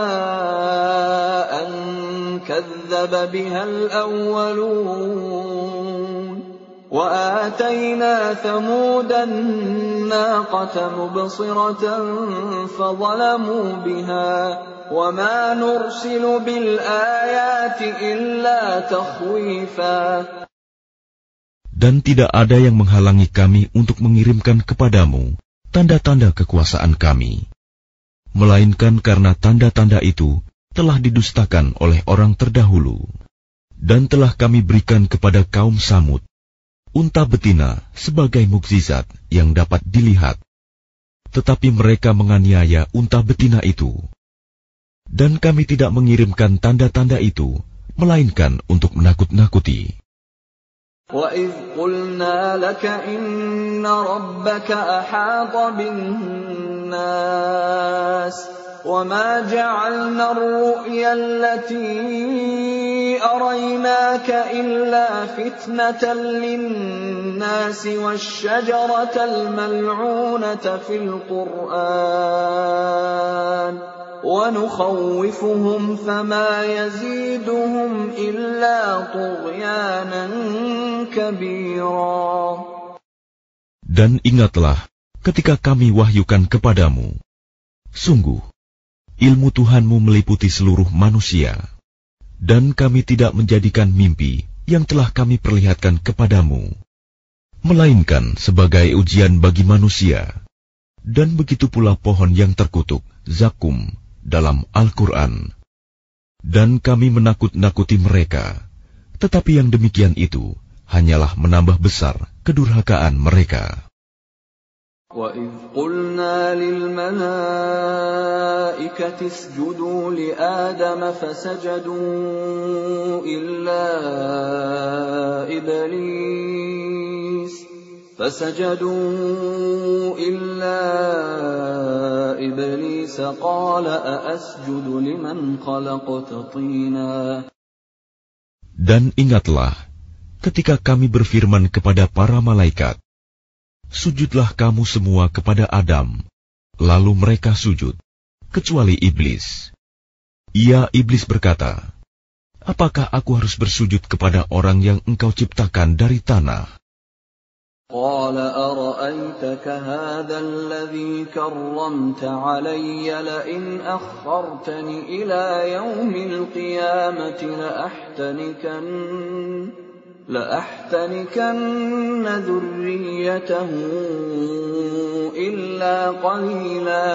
أَن كَذَّبَ بِهَا الْأَوَّلُونَ وَآتَيْنَا ثَمُودَ النَّاقَةَ مُبْصِرَةً فَظَلَمُوا بِهَا وَمَا نُرْسِلُ بِالْآيَاتِ إِلَّا تَخْوِيفًا. Dan tidak ada yang menghalangi kami untuk mengirimkan kepadamu tanda-tanda kekuasaan kami, melainkan karena tanda-tanda itu telah didustakan oleh orang terdahulu. Dan telah kami berikan kepada kaum Samud unta betina sebagai mukjizat yang dapat dilihat, tetapi mereka menganiaya unta betina itu. Dan kami tidak mengirimkan tanda-tanda itu, melainkan untuk menakut-nakuti. وَإِذْ قُلْنَا لَكَ إِنَّ رَبَّكَ أَحَاطَ بِالنَّاسِ وما جعلنا الرؤيا التي أريناك إلا فتنة للناس والشجرة الملعونة في القرآن ونخوفهم فما يزيدهم إلا طغيانا كبيرا. Dan ingatlah ketika kami wahyukan kepadamu, sungguh ilmu Tuhanmu meliputi seluruh manusia, dan kami tidak menjadikan mimpi yang telah kami perlihatkan kepadamu, melainkan sebagai ujian bagi manusia. Dan begitu pula pohon yang terkutuk, zakum, dalam Al-Quran. Dan kami menakut-nakuti mereka, tetapi yang demikian itu hanyalah menambah besar kedurhakaan mereka. وَإِذْ قُلْنَا لِلْمَلَائِكَةِ اسْجُدُوا لِآدَمَ فَسَجَدُوا إِلَّا إِبْلِيسَ فَسَجَدُوا إِلَّا إِبْلِيسَ قَالَ أَأَسْجُدُ لِمَنْ خَلَقْتَ طِينًا. Dan ingatlah ketika kami berfirman kepada para malaikat, sujudlah kamu semua kepada Adam. Lalu mereka sujud, kecuali iblis. Ia iblis berkata, apakah aku harus bersujud kepada orang yang engkau ciptakan dari tanah? قال أرأيتك هذا الذي كرمت علي لئن أخرتني إلى يوم القيامة لأحتنكن لأحتنكن ذريته إلا قليلا.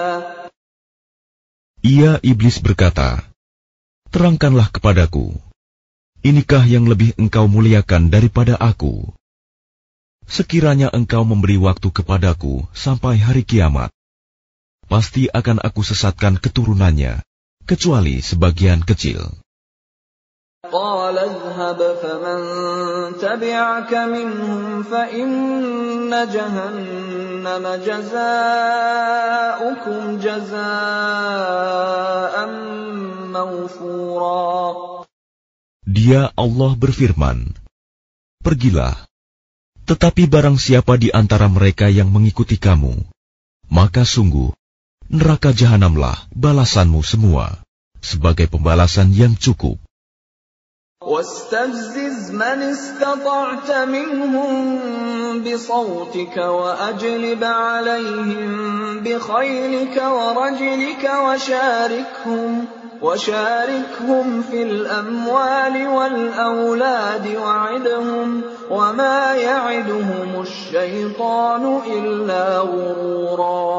Ia iblis berkata, terangkanlah kepadaku, inikah yang lebih engkau muliakan daripada aku? Sekiranya engkau memberi waktu kepadaku sampai hari kiamat, pasti akan aku sesatkan keturunannya, kecuali sebagian kecil. قال اذهب فمن تبعك منهم فإن جهنم جزاؤكم جزاء موفورا. Dia Allah berfirman, pergilah, tetapi barang siapa di antara mereka yang mengikuti kamu, maka sungguh neraka jahanamlah balasanmu semua, sebagai pembalasan yang cukup. واستفزز من استطعت منهم بصوتك وأجلب عليهم بخيلك ورجلك وشاركهم وشاركهم في الأموال والأولاد وعدهم وما يعدهم الشيطان إلا غرورا.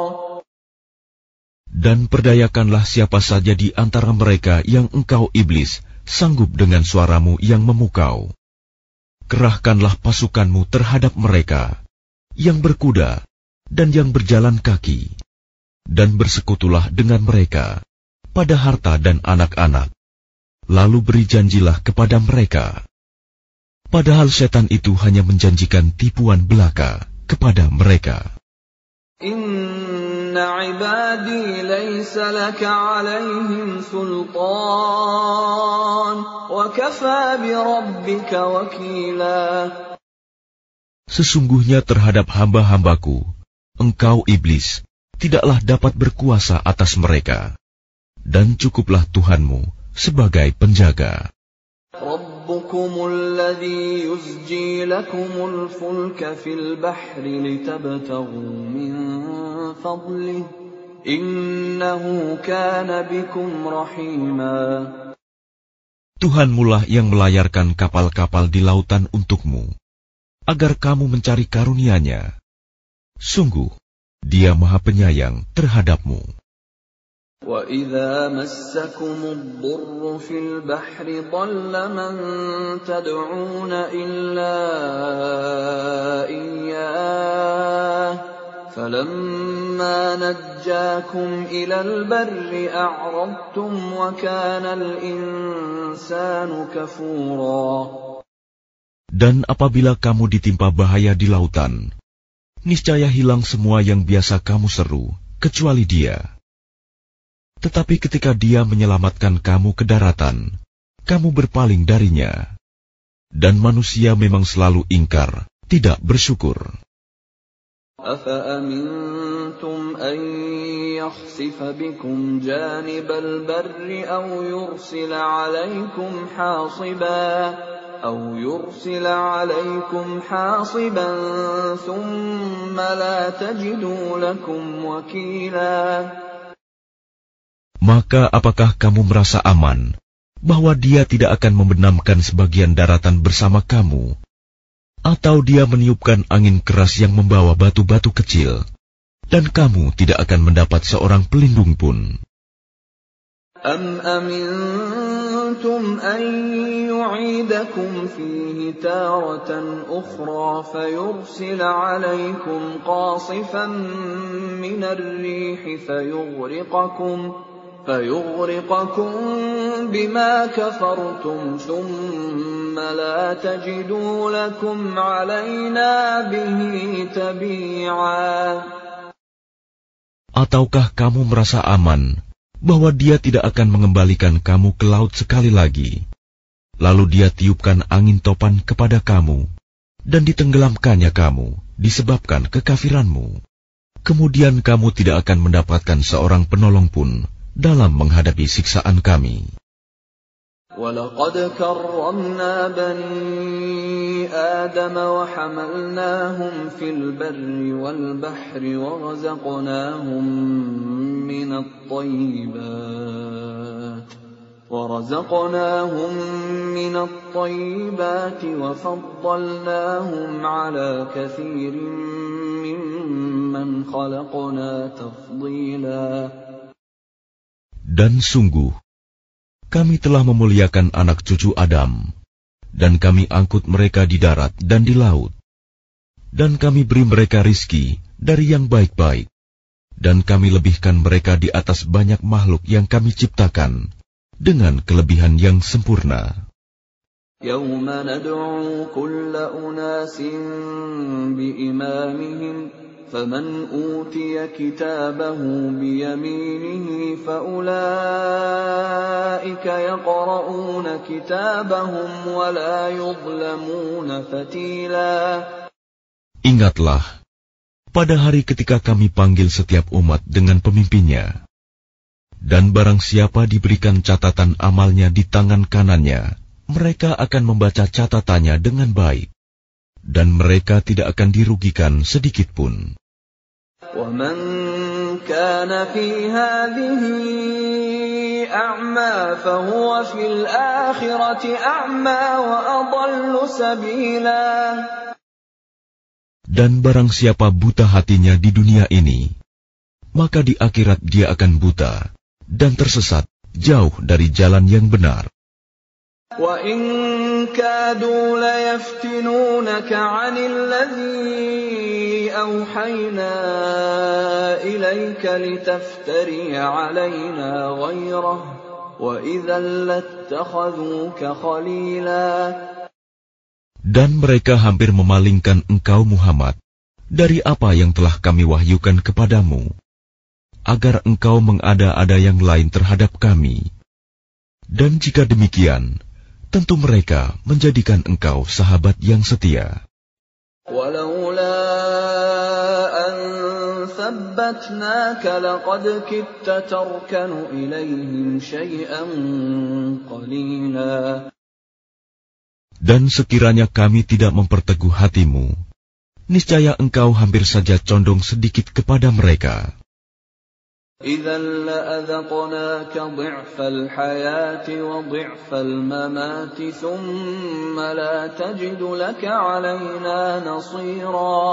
Dan perdayakanlah siapa saja di antara mereka yang engkau iblis sanggup dengan suaramu yang memukau. Kerahkanlah pasukanmu terhadap mereka, yang berkuda dan yang berjalan kaki, dan bersekutulah dengan mereka pada harta dan anak-anak. Lalu beri janjilah kepada mereka. Padahal setan itu hanya menjanjikan tipuan belaka kepada mereka. Inna ibadi laysa laka alaihim sultan wa kafa bi rabbika wakila. Sesungguhnya terhadap hamba-hambaku, engkau iblis tidaklah dapat berkuasa atas mereka, dan cukuplah Tuhanmu sebagai penjaga. Rabbukumul ladzi yusji lakumul fulka fil bahri litabtaghu min fadlihi innahu kana bikum rahima. Tuhanmulah yang melayarkan kapal-kapal di lautan untukmu, agar kamu mencari karunia-Nya. Sungguh, Dia Maha Penyayang terhadapmu. وَإِذَا مَسَّكُمُ الضُّرُّ فِي الْبَحْرِ ضَلَّ مَن تَدْعُونَ إِلَّا إِيَّاهُ فَلَمَّا نَجَّاكُمْ إِلَى الْبَرِّ أَعْرَضْتُمْ وَكَانَ الْإِنسَانُ كَفُورًا. Dan apabila kamu ditimpa bahaya di lautan, niscaya hilang semua yang biasa kamu seru, kecuali Dia. Tetapi ketika Dia menyelamatkan kamu ke daratan, kamu berpaling darinya. Dan manusia memang selalu ingkar, tidak bersyukur. أَفَأَمِنْتُمْ أَنْ يَخْسِفَ بِكُمْ جَانِبَ الْبَرِّ أَوْ يُرْسِلَ عَلَيْكُمْ حَاصِبًا أَوْ يُرْسِلَ عَلَيْكُمْ حَاصِبًا ثُمَّ لَا تَجِدُوا لَكُمْ وَكِيلًا. Maka apakah kamu merasa aman bahwa Dia tidak akan membenamkan sebagian daratan bersama kamu, atau Dia meniupkan angin keras yang membawa batu-batu kecil, dan kamu tidak akan mendapat seorang pelindung pun? أَمْ أَمِنْتُمْ أَنْ يُعِيدَكُمْ فِيهِ تَارَةً أُخْرَى فَيُرْسِلَ عَلَيْكُمْ قَاصِفًا مِنَ الرِّيحِ فَيُغْرِقَكُمْ فَيُغْرِقَكُمْ بِمَا كَفَرْتُمْ ثُمَّ لَا تَجِدُوا لَكُمْ عَلَيْنَا بِهِ تَبِيعًا. Ataukah kamu merasa aman bahwa Dia tidak akan mengembalikan kamu ke laut sekali lagi, lalu Dia tiupkan angin topan kepada kamu, dan ditenggelamkannya kamu disebabkan kekafiranmu? Kemudian kamu tidak akan mendapatkan seorang penolong pun dalam menghadapi siksaan kami. وَلَقَدْ كَرَّمْنَا بَنِي آدَمَ وَحَمَلْنَاهُمْ فِي الْبَرِّ وَالْبَحْرِ وَرَزَقْنَاهُمْ مِنَ الطَّيِّبَاتِ وَرَزَقْنَاهُمْ مِنَ الطَّيِّبَاتِ وَفَضَّلْنَاهُمْ عَلَى كَثِيرٍ مِّمَّنْ خَلَقْنَا تَفْضِيلًا. Dan sungguh, kami telah memuliakan anak cucu Adam, dan kami angkut mereka di darat dan di laut, dan kami beri mereka rizki dari yang baik-baik, dan kami lebihkan mereka di atas banyak makhluk yang kami ciptakan dengan kelebihan yang sempurna. يَوْمَ نَدْعُو كُلَّ أُنَاسٍ بِإِمَامِهِمْ فَمَنْ أُوتِيَ كِتَابَهُ بِيَمِينِهِ فَأُولَئِكَ يَقْرَؤُونَ كِتَابَهُمْ وَلَا يُظْلَمُونَ فَتِيلًا. Ingatlah, pada hari ketika kami panggil setiap umat dengan pemimpinnya, dan barang siapa diberikan catatan amalnya di tangan kanannya, mereka akan membaca catatannya dengan baik, dan mereka tidak akan dirugikan sedikit pun. وَمَنْ كَانَ فِي هَذِهِ أَعْمَى فَهُوَ فِي الْآخِرَةِ أَعْمَى وَأَضَلُّ سَبِيلًا. Dan barang siapa buta hatinya di dunia ini, maka di akhirat dia akan buta dan tersesat jauh dari jalan yang benar. وَإِنْ كَادُوا لَيَفْتِنُونَكَ عَنِ الَّذِي أَوْحَيْنَا إِلَيْكَ لِتَفْتَرِيَ عَلَيْنَا غَيْرَهُ وَإِذًا لَاتَّخَذُوكَ خَلِيلًا. Dan mereka hampir memalingkan engkau Muhammad dari apa yang telah kami wahyukan kepadamu, agar engkau mengada-ada yang lain terhadap kami. Dan jika demikian, tentu mereka menjadikan engkau sahabat yang setia. وَلَوْلَا أَنْ ثَبَّتْنَاكَ لَقَدْ كِدتَّ تَرْكَنُ إِلَيْهِمْ شَيْئًا قَلِيلًا. Dan sekiranya kami tidak memperteguh hatimu, niscaya engkau hampir saja condong sedikit kepada mereka. إِذًا لَأَذَقْنَاكَ ضِعْفَ الْحَيَاةِ وَضِعْفَ الْمَمَاتِ ثُمَّ لَا تَجِدُ لَكَ عَلَيْنَا نَصِيرًا.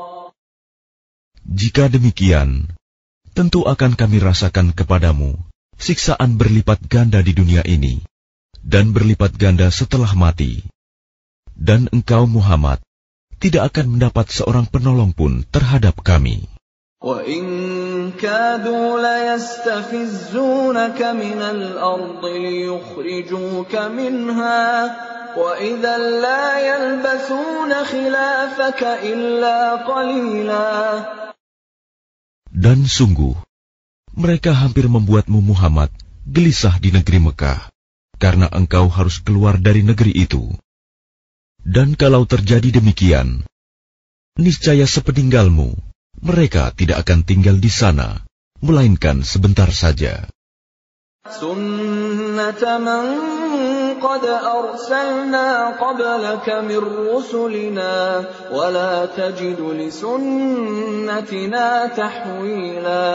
Jika demikian, tentu akan kami rasakan kepadamu siksaan berlipat ganda di dunia ini, dan berlipat ganda setelah mati. Dan engkau Muhammad tidak akan mendapat seorang penolong pun terhadap kami. وَإِنْ كَادُوا لَيَسْتَفِزُّونَكَ مِنَ الْأَرْضِ لِيُخْرِجُوكَ مِنْهَا وَإِذًا لَا يَلْبَثُونَ خِلَافَكَ إِلَّا قَلِيلًا. Dan sungguh, mereka hampir membuatmu Muhammad gelisah di negeri Mekah, karena engkau harus keluar dari negeri itu. Dan kalau terjadi demikian, niscaya sepeninggalmu, mereka tidak akan tinggal di sana, melainkan sebentar saja. Sunnata man qad arsalna qablaka min rusulina wa la tajidu li sunnatina tahwila.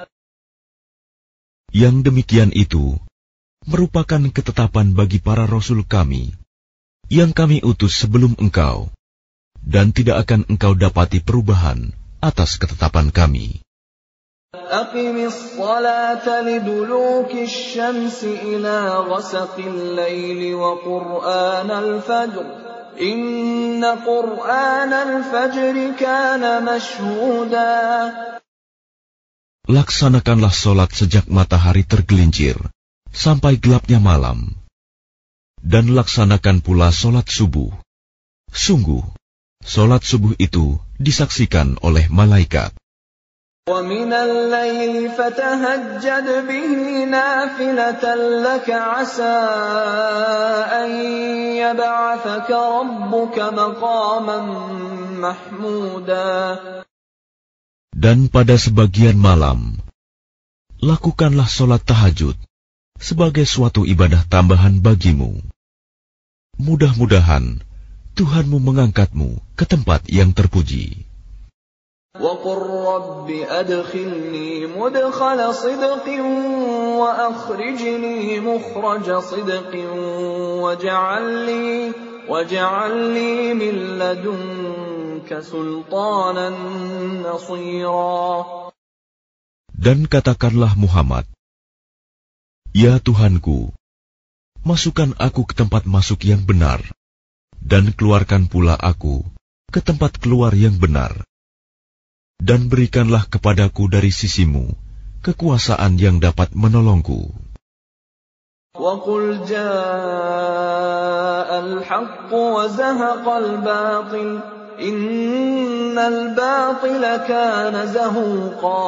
Yang demikian itu merupakan ketetapan bagi para rasul kami yang kami utus sebelum engkau, dan tidak akan engkau dapati perubahan atas ketetapan kami. Aqimis salata liduluki syamsi ila ghasaqil laili wa qur'anal fajr. Inna qur'anal fajri kana mashhuda. Laksanakanlah solat sejak matahari tergelincir sampai gelapnya malam, dan laksanakan pula solat subuh. Sungguh, solat subuh itu disaksikan oleh malaikat. وَمِنَ اللَّيْلِ فَتَهَجَّدْ بِهِ نَافِلَةً لَكَ عَسَىٰ أَن يَبْعَثَكَ رَبُّكَ مَقَامًا مَّحْمُودًا. Dan pada sebagian malam, lakukanlah solat tahajud sebagai suatu ibadah tambahan bagimu. Mudah-mudahan Tuhanmu mengangkatmu ke tempat yang terpuji. وَقُلْ رَبِّ أَدْخِلْنِي مُدْخَلَ صِدْقٍ وَأَخْرِجْنِي مُخْرَجَ صِدْقٍ وَاجْعَل لِّي وَاجْعَل لِّي مِن لَّدُنكَ سُلْطَانًا نَّصِيرًا. Dan katakanlah Muhammad, Ya Tuhanku, masukkan aku ke tempat masuk yang benar, dan keluarkan pula aku ke tempat keluar yang benar. Dan berikanlah kepadaku dari sisimu kekuasaan yang dapat menolongku. وَقُلْ جَاءَ الْحَقُّ وَزَهَقَ الْبَاطِلُ إِنَّ الْبَاطِلَ كَانَ زَهُوقًا.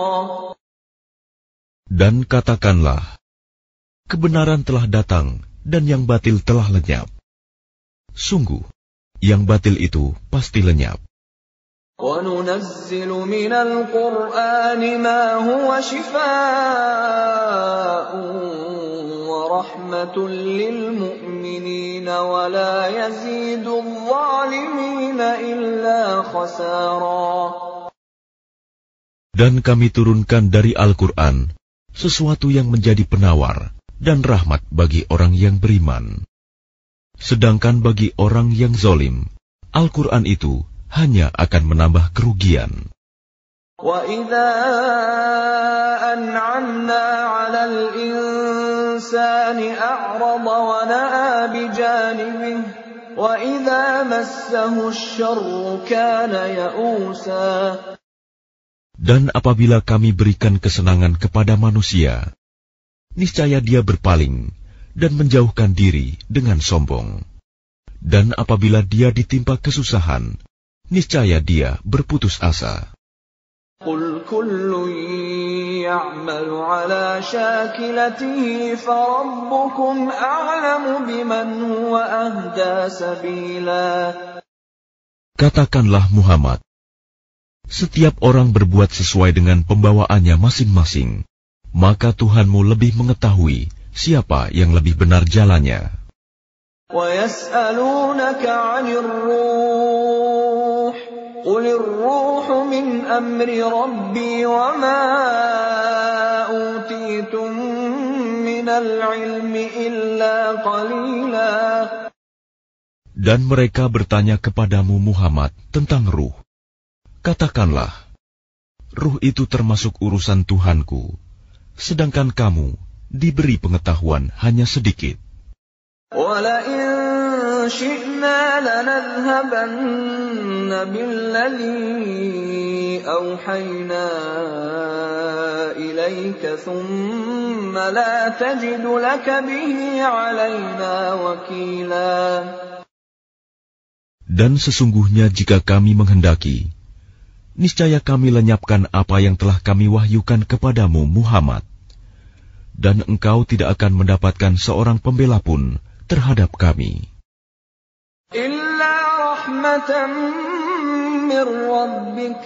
Dan katakanlah, kebenaran telah datang dan yang batil telah lenyap. Sungguh, yang batil itu pasti lenyap. وَنُنَزِّلُ مِنَ الْقُرْآنِ مَا هُوَ شِفَاءٌ وَرَحْمَةٌ لِّلْمُؤْمِنِينَ وَلَا يَزِيدُ الظَّالِمِينَ إِلَّا خَسَارًا. Dan kami turunkan dari Al-Quran sesuatu yang menjadi penawar dan rahmat bagi orang yang beriman. Sedangkan bagi orang yang zalim, Al-Quran itu hanya akan menambah kerugian. وَإِذَا أَنْعَمْنَا عَلَى الْإِنسَانِ أَعْرَضَ وَنَأَىٰ بِجَانِبِهِ وَإِذَا مَسَّهُ الشَّرُّ كَانَ يَئُوسًا. Dan apabila kami berikan kesenangan kepada manusia, niscaya dia berpaling dan menjauhkan diri dengan sombong. Dan apabila dia ditimpa kesusahan, niscaya dia berputus asa. قُلْ كُلٌّ يَعْمَلُ عَلَى شَاكِلَتِهِ فَرَبُّكُمْ أَعْلَمُ بِمَنْ هُوَ أَهْدَىٰ سَبِيلًا. Katakanlah Muhammad, setiap orang berbuat sesuai dengan pembawaannya masing-masing, maka Tuhanmu lebih mengetahui siapa yang lebih benar jalannya. وَيَسْأَلُونَكَ عَنِ الرُّوحِ قُلِ الرُّوحُ مِنْ أَمْرِ رَبِّي وَمَا أُوتِيتُم مِّنَ الْعِلْمِ إِلَّا قَلِيلًا. Dan mereka bertanya kepadamu Muhammad tentang ruh. Katakanlah, ruh itu termasuk urusan Tuhanku, sedangkan kamu diberi pengetahuan hanya sedikit. وَلَئِن شِئْنَا لَنَذْهَبَنَّ بِالَّذِي أَوْحَيْنَا إِلَيْكَ ثُمَّ لَا تَجِدُ لَكَ بِهِ عَلَيْنَا وَكِيلًا. Dan sesungguhnya jika kami menghendaki, niscaya kami lenyapkan apa yang telah kami wahyukan kepadamu Muhammad, dan engkau tidak akan mendapatkan seorang pembela pun terhadap kami. Illa rahmatan min rabbik,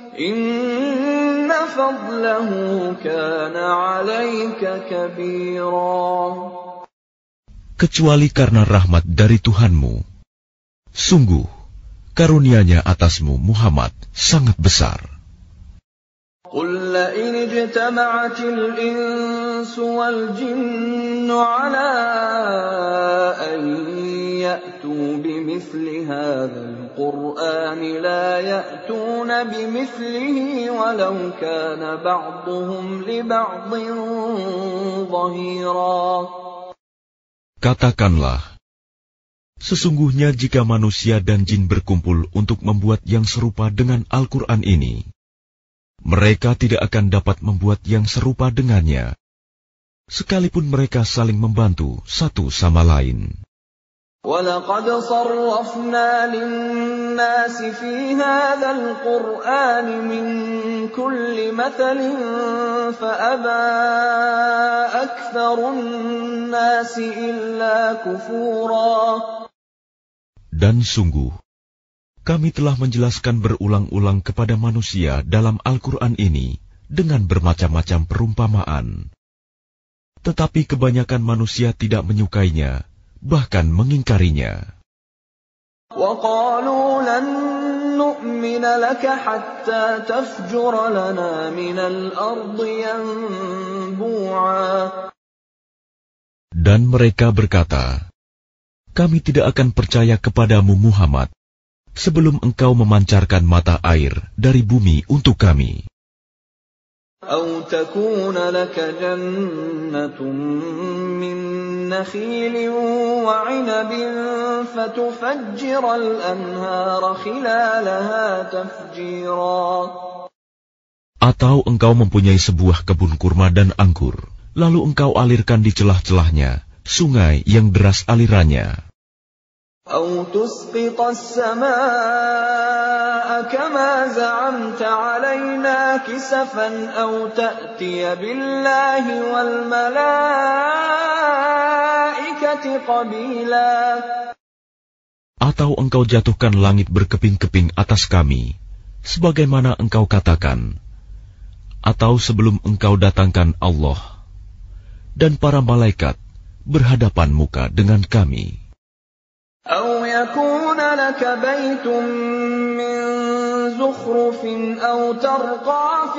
inna fadlahu kana 'alaika kabira. Kecuali karena rahmat dari Tuhanmu, sungguh karunia-Nya atasmu Muhammad sangat besar. Qul la in ijtama'atil insu wal jinnu 'ala an ya'tu bimithli hadzal qur'ani la ya'tuna bimithlihi walau kana ba'dhuhum li ba'dhin dhahira. Katakanlah, sesungguhnya jika manusia dan jin berkumpul untuk membuat yang serupa dengan Al-Quran ini, mereka tidak akan dapat membuat yang serupa dengannya, sekalipun mereka saling membantu satu sama lain. وَلَقَدْ صَرَّفْنَا لِلنَّاسِ فِي هَذَا الْقُرْآنِ مِنْ كُلِّ مَثَلٍ فَأَبَى أَكْثَرُ النَّاسِ إِلَّا كُفُورًا. Dan sungguh, kami telah menjelaskan berulang-ulang kepada manusia dalam Al-Quran ini dengan bermacam-macam perumpamaan. Tetapi kebanyakan manusia tidak menyukainya, bahkan mengingkarinya. وَقَالُوا لَن نُّؤْمِنَ لَكَ حَتَّى تَفْجُرَ لَنَا مِنَ الْأَرْضِ يَنبُوعًا. Dan mereka berkata, kami tidak akan percaya kepadamu Muhammad sebelum engkau memancarkan mata air dari bumi untuk kami. أَوْ تَكُونَ لَكَ جَنَّةٌ مِّن نَّخِيلٍ وَعِنَبٍ فَتُفَجِّرَ الْأَنْهَارَ خِلَالَهَا تَفْجِيرًا. Atau engkau mempunyai sebuah kebun kurma dan anggur, lalu engkau alirkan di celah-celahnya sungai yang deras alirannya. أَوْ تُسْقِطَ السَّمَاءَ كَمَا زَعَمْتَ عَلَيْنَا كِسَفًا أَوْ تَأْتِيَ بِاللَّهِ وَالْمَلَائِكَةِ قَبِيلًا. Atau engkau jatuhkan langit berkeping-keping atas kami, sebagaimana engkau katakan, atau sebelum engkau datangkan Allah dan para malaikat berhadapan muka dengan kami. أَوْ يَكُونَ لَكَ بَيْتٌ مِّن زُخْرُفٍ أَوْ تَرْقَىٰ فِي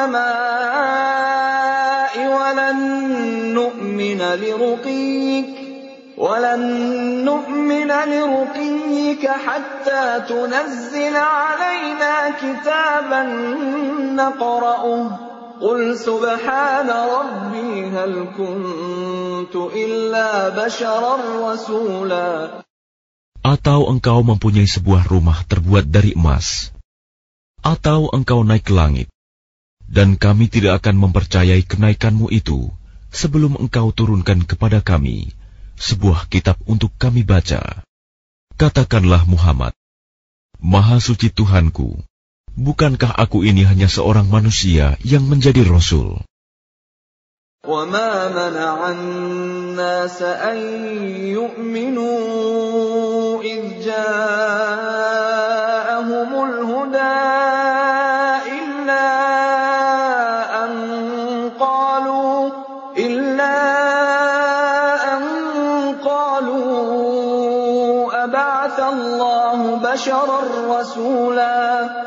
السَّمَاءِ وَلَن نُّؤْمِنَ لِرُقِيِّكَ وَلَن نُّؤْمِنَ لِرُقِيِّكَ حَتَّىٰ تُنَزِّلَ عَلَيْنَا كِتَابًا نَّقْرَؤُهُ قُلْ سُبْحَانَ رَبِّي هَلْ كُنتُ إِلَّا بَشَرًا رَّسُولًا. Atau engkau mempunyai sebuah rumah terbuat dari emas, atau engkau naik ke langit, dan kami tidak akan mempercayai kenaikanmu itu sebelum engkau turunkan kepada kami sebuah kitab untuk kami baca. Katakanlah Muhammad, Maha Suci Tuhanku, bukankah aku ini hanya seorang manusia yang menjadi Rasul? وَمَا مَنَعَ النَّاسَ أَن يُؤْمِنُوا إِذْ جَاءَهُمُ الْهُدَىٰ إِلَّا أَن قَالُوا إِلَّا أَن قَالُوا أَبَعَثَ اللَّهُ بَشَرًا رَّسُولًا.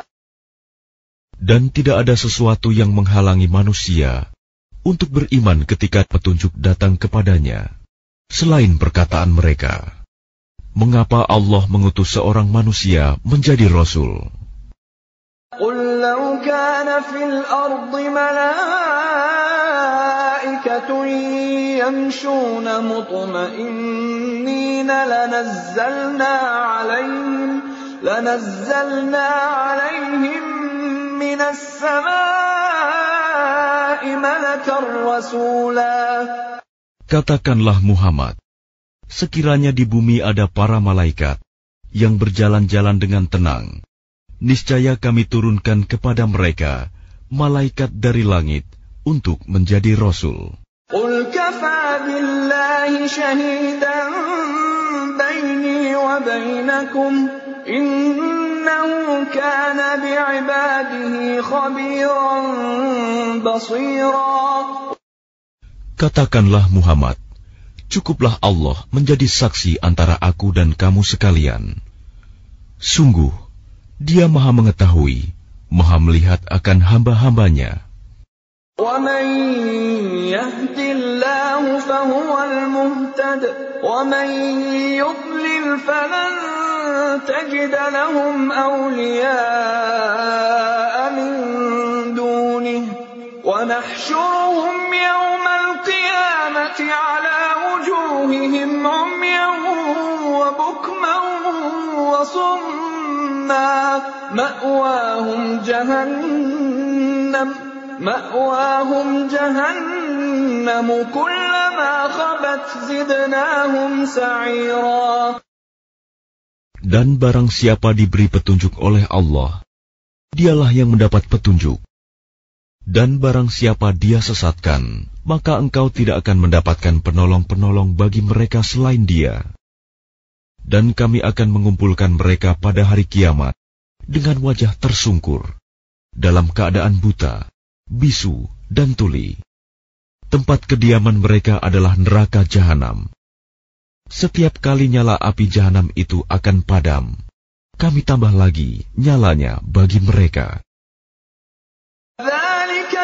Dan tidak ada sesuatu yang menghalangi manusia untuk beriman ketika petunjuk datang kepadanya, selain perkataan mereka, mengapa Allah mengutus seorang manusia menjadi Rasul? قُلْ لَوْ كَانَ فِي الْأَرْضِ مَلَائِكَةٌ يَمْشُونَ مُطْمَئِنِّينَ لَنَزَّلْنَا عَلَيْهِمْ لَنَزَّلْنَا عَلَيْهِمْ مِنَ السَّمَاءِ مَلَكًا رَّسُولًا. Katakanlah Muhammad, sekiranya di bumi ada para malaikat yang berjalan-jalan dengan tenang, niscaya kami turunkan kepada mereka malaikat dari langit untuk menjadi rasul. Qul kafa billahi shahidan baini wa bainakum innahu kana bi'ibadihi khabiran basira. Katakanlah Muhammad, cukuplah Allah menjadi saksi antara aku dan kamu sekalian. Sungguh, Dia Maha mengetahui, Maha melihat akan hamba-hambanya. وَمَن يَهْدِ اللَّهُ فَهُوَ الْمُهْتَدِ وَمَن يُضْلِلْ فَلَن تَجِدَ لَهُمْ أَوْلِيَاءَ مِن دُونِهِ وَنَحْشُرُهُمْ يَوْمَ الْقِيَامَةِ عَلَى وُجُوهِهِمْ عُمْيًا وَبُكْمًا وَصُمًّا مَأْوَاهُمْ جَهَنَّمُ مَأْوَاهُمْ جَهَنَّمُ كُلَّمَا خَبَتْ زِدْنَاهُمْ سَعِيرًا. Dan barang siapa diberi petunjuk oleh Allah, dialah yang mendapat petunjuk. Dan barang siapa Dia sesatkan, maka engkau tidak akan mendapatkan penolong-penolong bagi mereka selain Dia. Dan kami akan mengumpulkan mereka pada hari kiamat dengan wajah tersungkur, dalam keadaan buta, bisu, dan tuli. Tempat kediaman mereka adalah neraka jahanam. Setiap kali nyala api jahanam itu akan padam, kami tambah lagi nyalanya bagi mereka. ذَلِكَ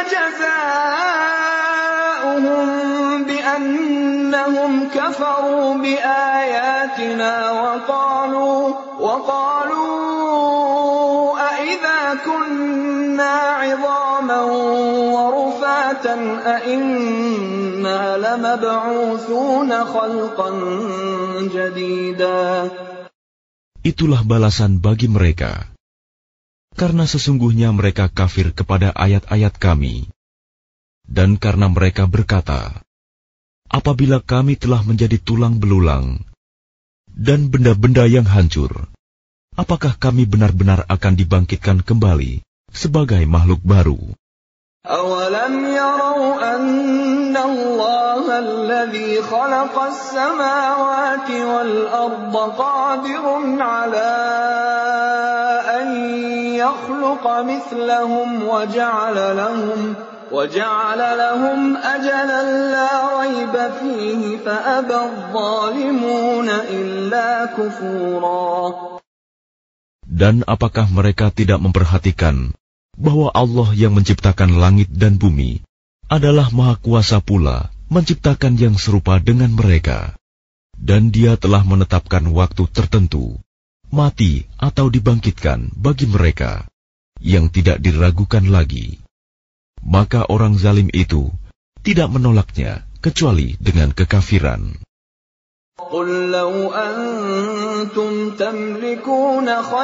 جَزَاؤُهُم بِأَنَّهُمْ كَفَرُوا بِآيَاتِنَا وَقَالُوا وَقَالُوا أَإِذَا كُنَّا عِظَامًا وَرُفَاتًا أَإِنَّا لَمَبْعُوثُونَ خَلْقًا جَدِيدًا. Itulah balasan bagi mereka. Karena sesungguhnya mereka kafir kepada ayat-ayat kami. Dan karena mereka berkata, apabila kami telah menjadi tulang belulang dan benda-benda yang hancur, apakah kami benar-benar akan dibangkitkan kembali sebagai makhluk baru? أَوَلَمْ يَرَوْا أَنَّ اللَّهَ الَّذِي خَلَقَ السَّمَاوَاتِ وَالْأَرْضَ قَادِرٌ عَلَىٰ أَن يَخْلُقَ مِثْلَهُمْ وَجَعَلَ لَهُمْ وَجَعَلَ لَهُمْ أَجَلًا لَّا رَيْبَ فِيهِ فَأَبَى الظَّالِمُونَ إِلَّا كُفُورًا. Dan apakah mereka tidak memperhatikan bahwa Allah yang menciptakan langit dan bumi adalah Maha Kuasa pula menciptakan yang serupa dengan mereka, dan Dia telah menetapkan waktu tertentu, mati atau dibangkitkan bagi mereka, yang tidak diragukan lagi. Maka orang zalim itu tidak menolaknya kecuali dengan kekafiran. قُل لَّوْ أَنتُمْ تَمْلِكُونَ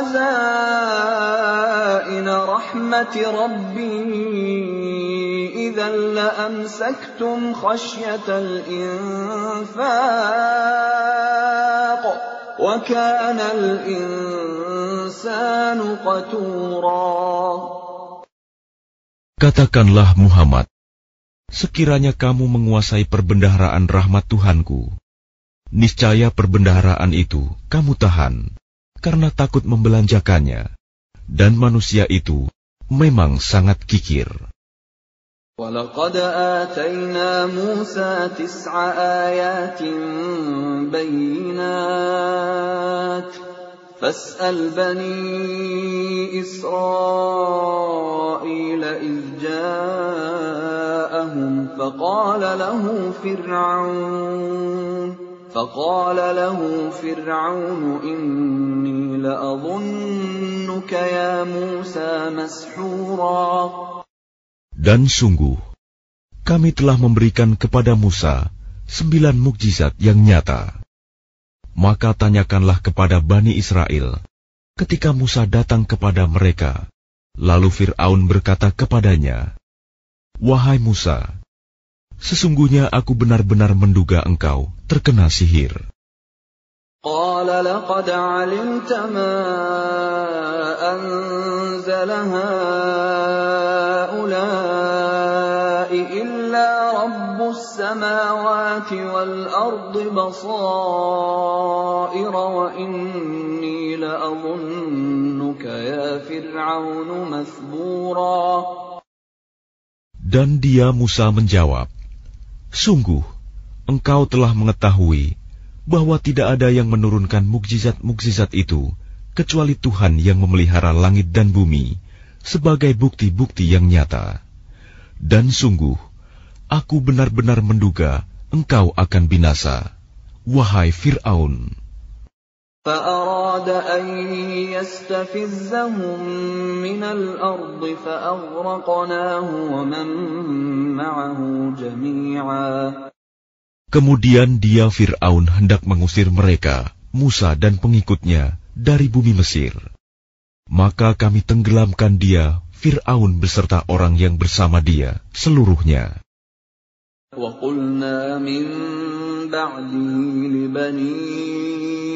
خَزَائِنَ رَحْمَةِ رَبِّي إِذًا لَّأَمْسَكْتُمْ خَشْيَةَ الْإِنفَاقِ وَكَانَ الْإِنسَانُ قَتُورًا. Katakanlah Muhammad, sekiranya kamu menguasai perbendaharaan rahmat Tuhanku, niscaya perbendaharaan itu kamu tahan, karena takut membelanjakannya, dan manusia itu memang sangat kikir. وَلَقَدْ آتَيْنَا مُوسَى تِسْعَ آيَاتٍ بَيِّنَاتٍ فَاسْأَلْ بَنِي إِسْرَائِيلَ إِذْ جَاءَهُمْ فَقَالَ لَهُ فِرْعَوْنُ فَقَالَ لَهُ فِرْعَوْنُ إِنِّي لَأَظُنُّكَ يَا مُوسَى مَسْحُورًا. Dan sungguh, kami telah memberikan kepada Musa sembilan mukjizat yang nyata. Maka tanyakanlah kepada Bani Israel, ketika Musa datang kepada mereka, lalu Fir'aun berkata kepadanya, Wahai Musa, sesungguhnya aku benar-benar menduga engkau terkena sihir. قال لقد علمت ما أنزل هؤلاء إلا رب السماوات والأرض بصائر وإني لأظنك يا فرعون مثبورا. Dan dia Musa menjawab, sungguh, engkau telah mengetahui bahwa tidak ada yang menurunkan mukjizat-mukjizat itu kecuali Tuhan yang memelihara langit dan bumi sebagai bukti-bukti yang nyata. Dan sungguh, aku benar-benar menduga engkau akan binasa, wahai Fir'aun. فأراد أن يستفزهم من الأرض فأغرقناه ومن معه جميعا. Kemudian dia Fir'aun hendak mengusir mereka, Musa dan pengikutnya, dari bumi Mesir. Maka kami tenggelamkan dia, Fir'aun beserta orang yang bersama dia, seluruhnya. وَقُلْنَا مِن بَعْدِهِ لِبَنِي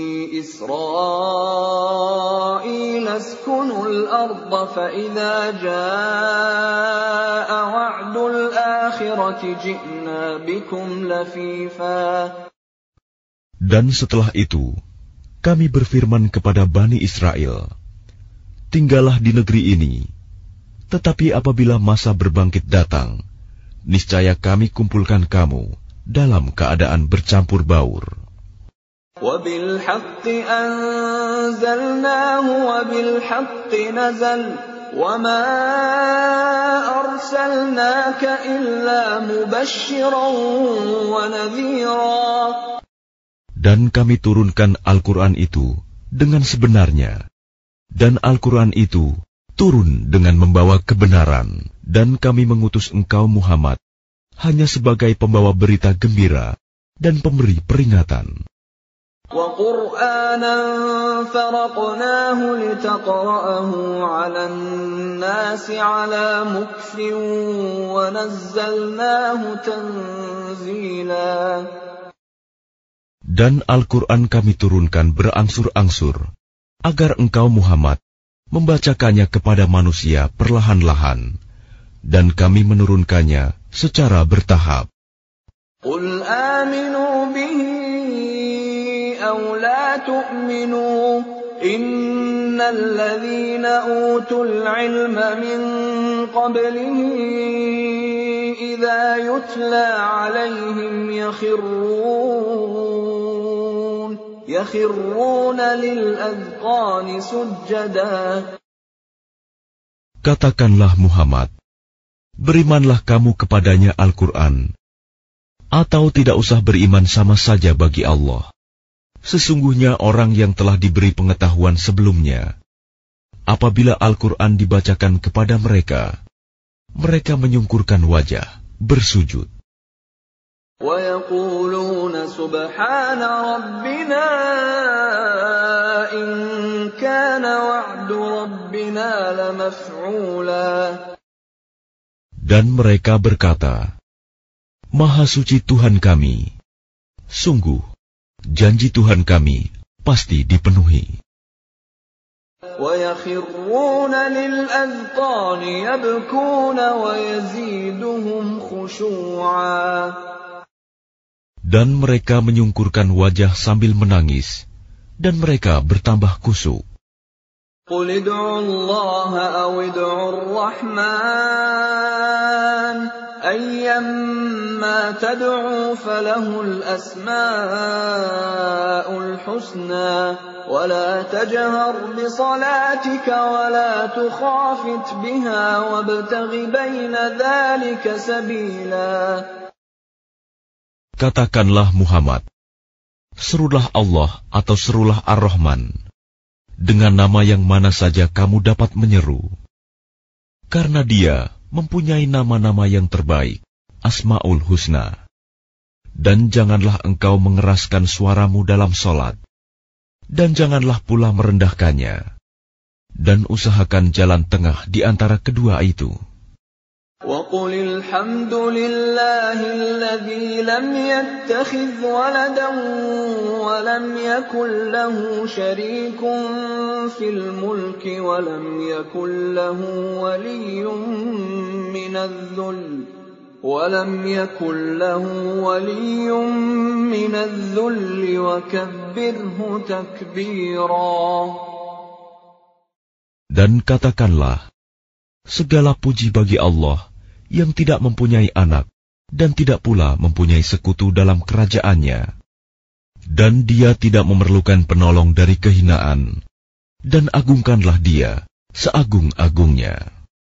إِسْرَائِيلَ اسْكُنُوا الْأَرْضَ فَإِذَا جَاءَ وَعْدُ الْآخِرَةِ جِئْنَا بِكُمْ لَفِيفًا. Dan setelah itu, kami berfirman kepada Bani Israel, tinggallah di negeri ini, tetapi apabila masa berbangkit datang, niscaya kami kumpulkan kamu dalam keadaan bercampur baur. وَبِالْحَقِّ أَنزَلْنَاهُ وَبِالْحَقِّ نَزَلَ وَمَا أَرْسَلْنَاكَ إِلَّا مُبَشِّرًا وَنَذِيرًا. Dan kami turunkan Al-Quran itu dengan sebenarnya, dan Al-Quran itu turun dengan membawa kebenaran, dan kami mengutus engkau Muhammad hanya sebagai pembawa berita gembira dan pemberi peringatan. وَقُرْآنًا فَرَقْنَاهُ لِتَقْرَأَهُ عَلَى النَّاسِ عَلَى مُكْثٍ وَنَزَّلْنَاهُ تَنزِيلًا. Dan Al-Quran kami turunkan berangsur-angsur, agar engkau Muhammad membacakannya kepada manusia perlahan-lahan, dan kami menurunkannya secara bertahap. قُلْ آمِنُوا بِهِ أَوْ لَا تُؤْمِنُوا إِنَّ الَّذِينَ أُوتُوا الْعِلْمَ مِنْ قَبْلِهِ إِذَا يُتْلَى عَلَيْهِمْ يَخِرُّونَ يَخِرُّونَ لِلْأَذْقَانِ سُجَّدًا. Katakanlah Muhammad, berimanlah kamu kepadanya Al-Quran, atau tidak usah beriman sama saja bagi Allah. Sesungguhnya orang yang telah diberi pengetahuan sebelumnya, apabila Al-Quran dibacakan kepada mereka, mereka menyungkurkan wajah, bersujud. وَيَقُولُونَ سُبْحَانَ رَبِّنَا إِن كَانَ وَعْدُ رَبِّنَا لَمَفْعُولًا. Dan mereka berkata, Maha suci Tuhan kami, sungguh, janji Tuhan kami pasti dipenuhi. وَيَخِرُّونَ لِلْأَذْقَانِ يَبْكُونَ وَيَزِيدُهُمْ خُشُوعًا. Dan mereka menyungkurkan wajah sambil menangis, dan mereka bertambah khusyuk. قُلِ ادْعُوا اللَّهَ أَوِ ادْعُوا الرَّحْمَنَ أَيَّمَّا تَدْعُوا فَلَهُ الْأَسْمَاءُ الْحُسْنَى وَلَا تَجْهَرْ بِصَلَاتِكَ وَلَا تُخَافِتْ بِهَا وَابْتَغِ بَيْنَ ذَلِكَ سَبِيلًا. Katakanlah Muhammad, serulah Allah atau serulah Ar-Rahman, dengan nama yang mana saja kamu dapat menyeru. Karena Dia mempunyai nama-nama yang terbaik, Asma'ul Husna. Dan janganlah engkau mengeraskan suaramu dalam solat, dan janganlah pula merendahkannya, dan usahakan jalan tengah di antara kedua itu. وَقُلِ الْحَمْدُ لِلَّهِ الَّذِي لَمْ يَتَّخِذْ وَلَدًا وَلَمْ يَكُنْ لَهُ شَرِيكٌ فِي الْمُلْكِ وَلَمْ يَكُنْ لَهُ وَلِيٌّ مِّنَ الذُّلِّ وَلَمْ يَكُنْ لَهُ وَلِيٌّ مِّنَ الذُّلِّ وَكَبِّرْهُ تَكْبِيرًا. Dan katakanlah, segala puji bagi Allah yang tidak mempunyai anak dan tidak pula mempunyai sekutu dalam kerajaannya. Dan dia tidak memerlukan penolong dari kehinaan. Dan agungkanlah dia seagung-agungnya.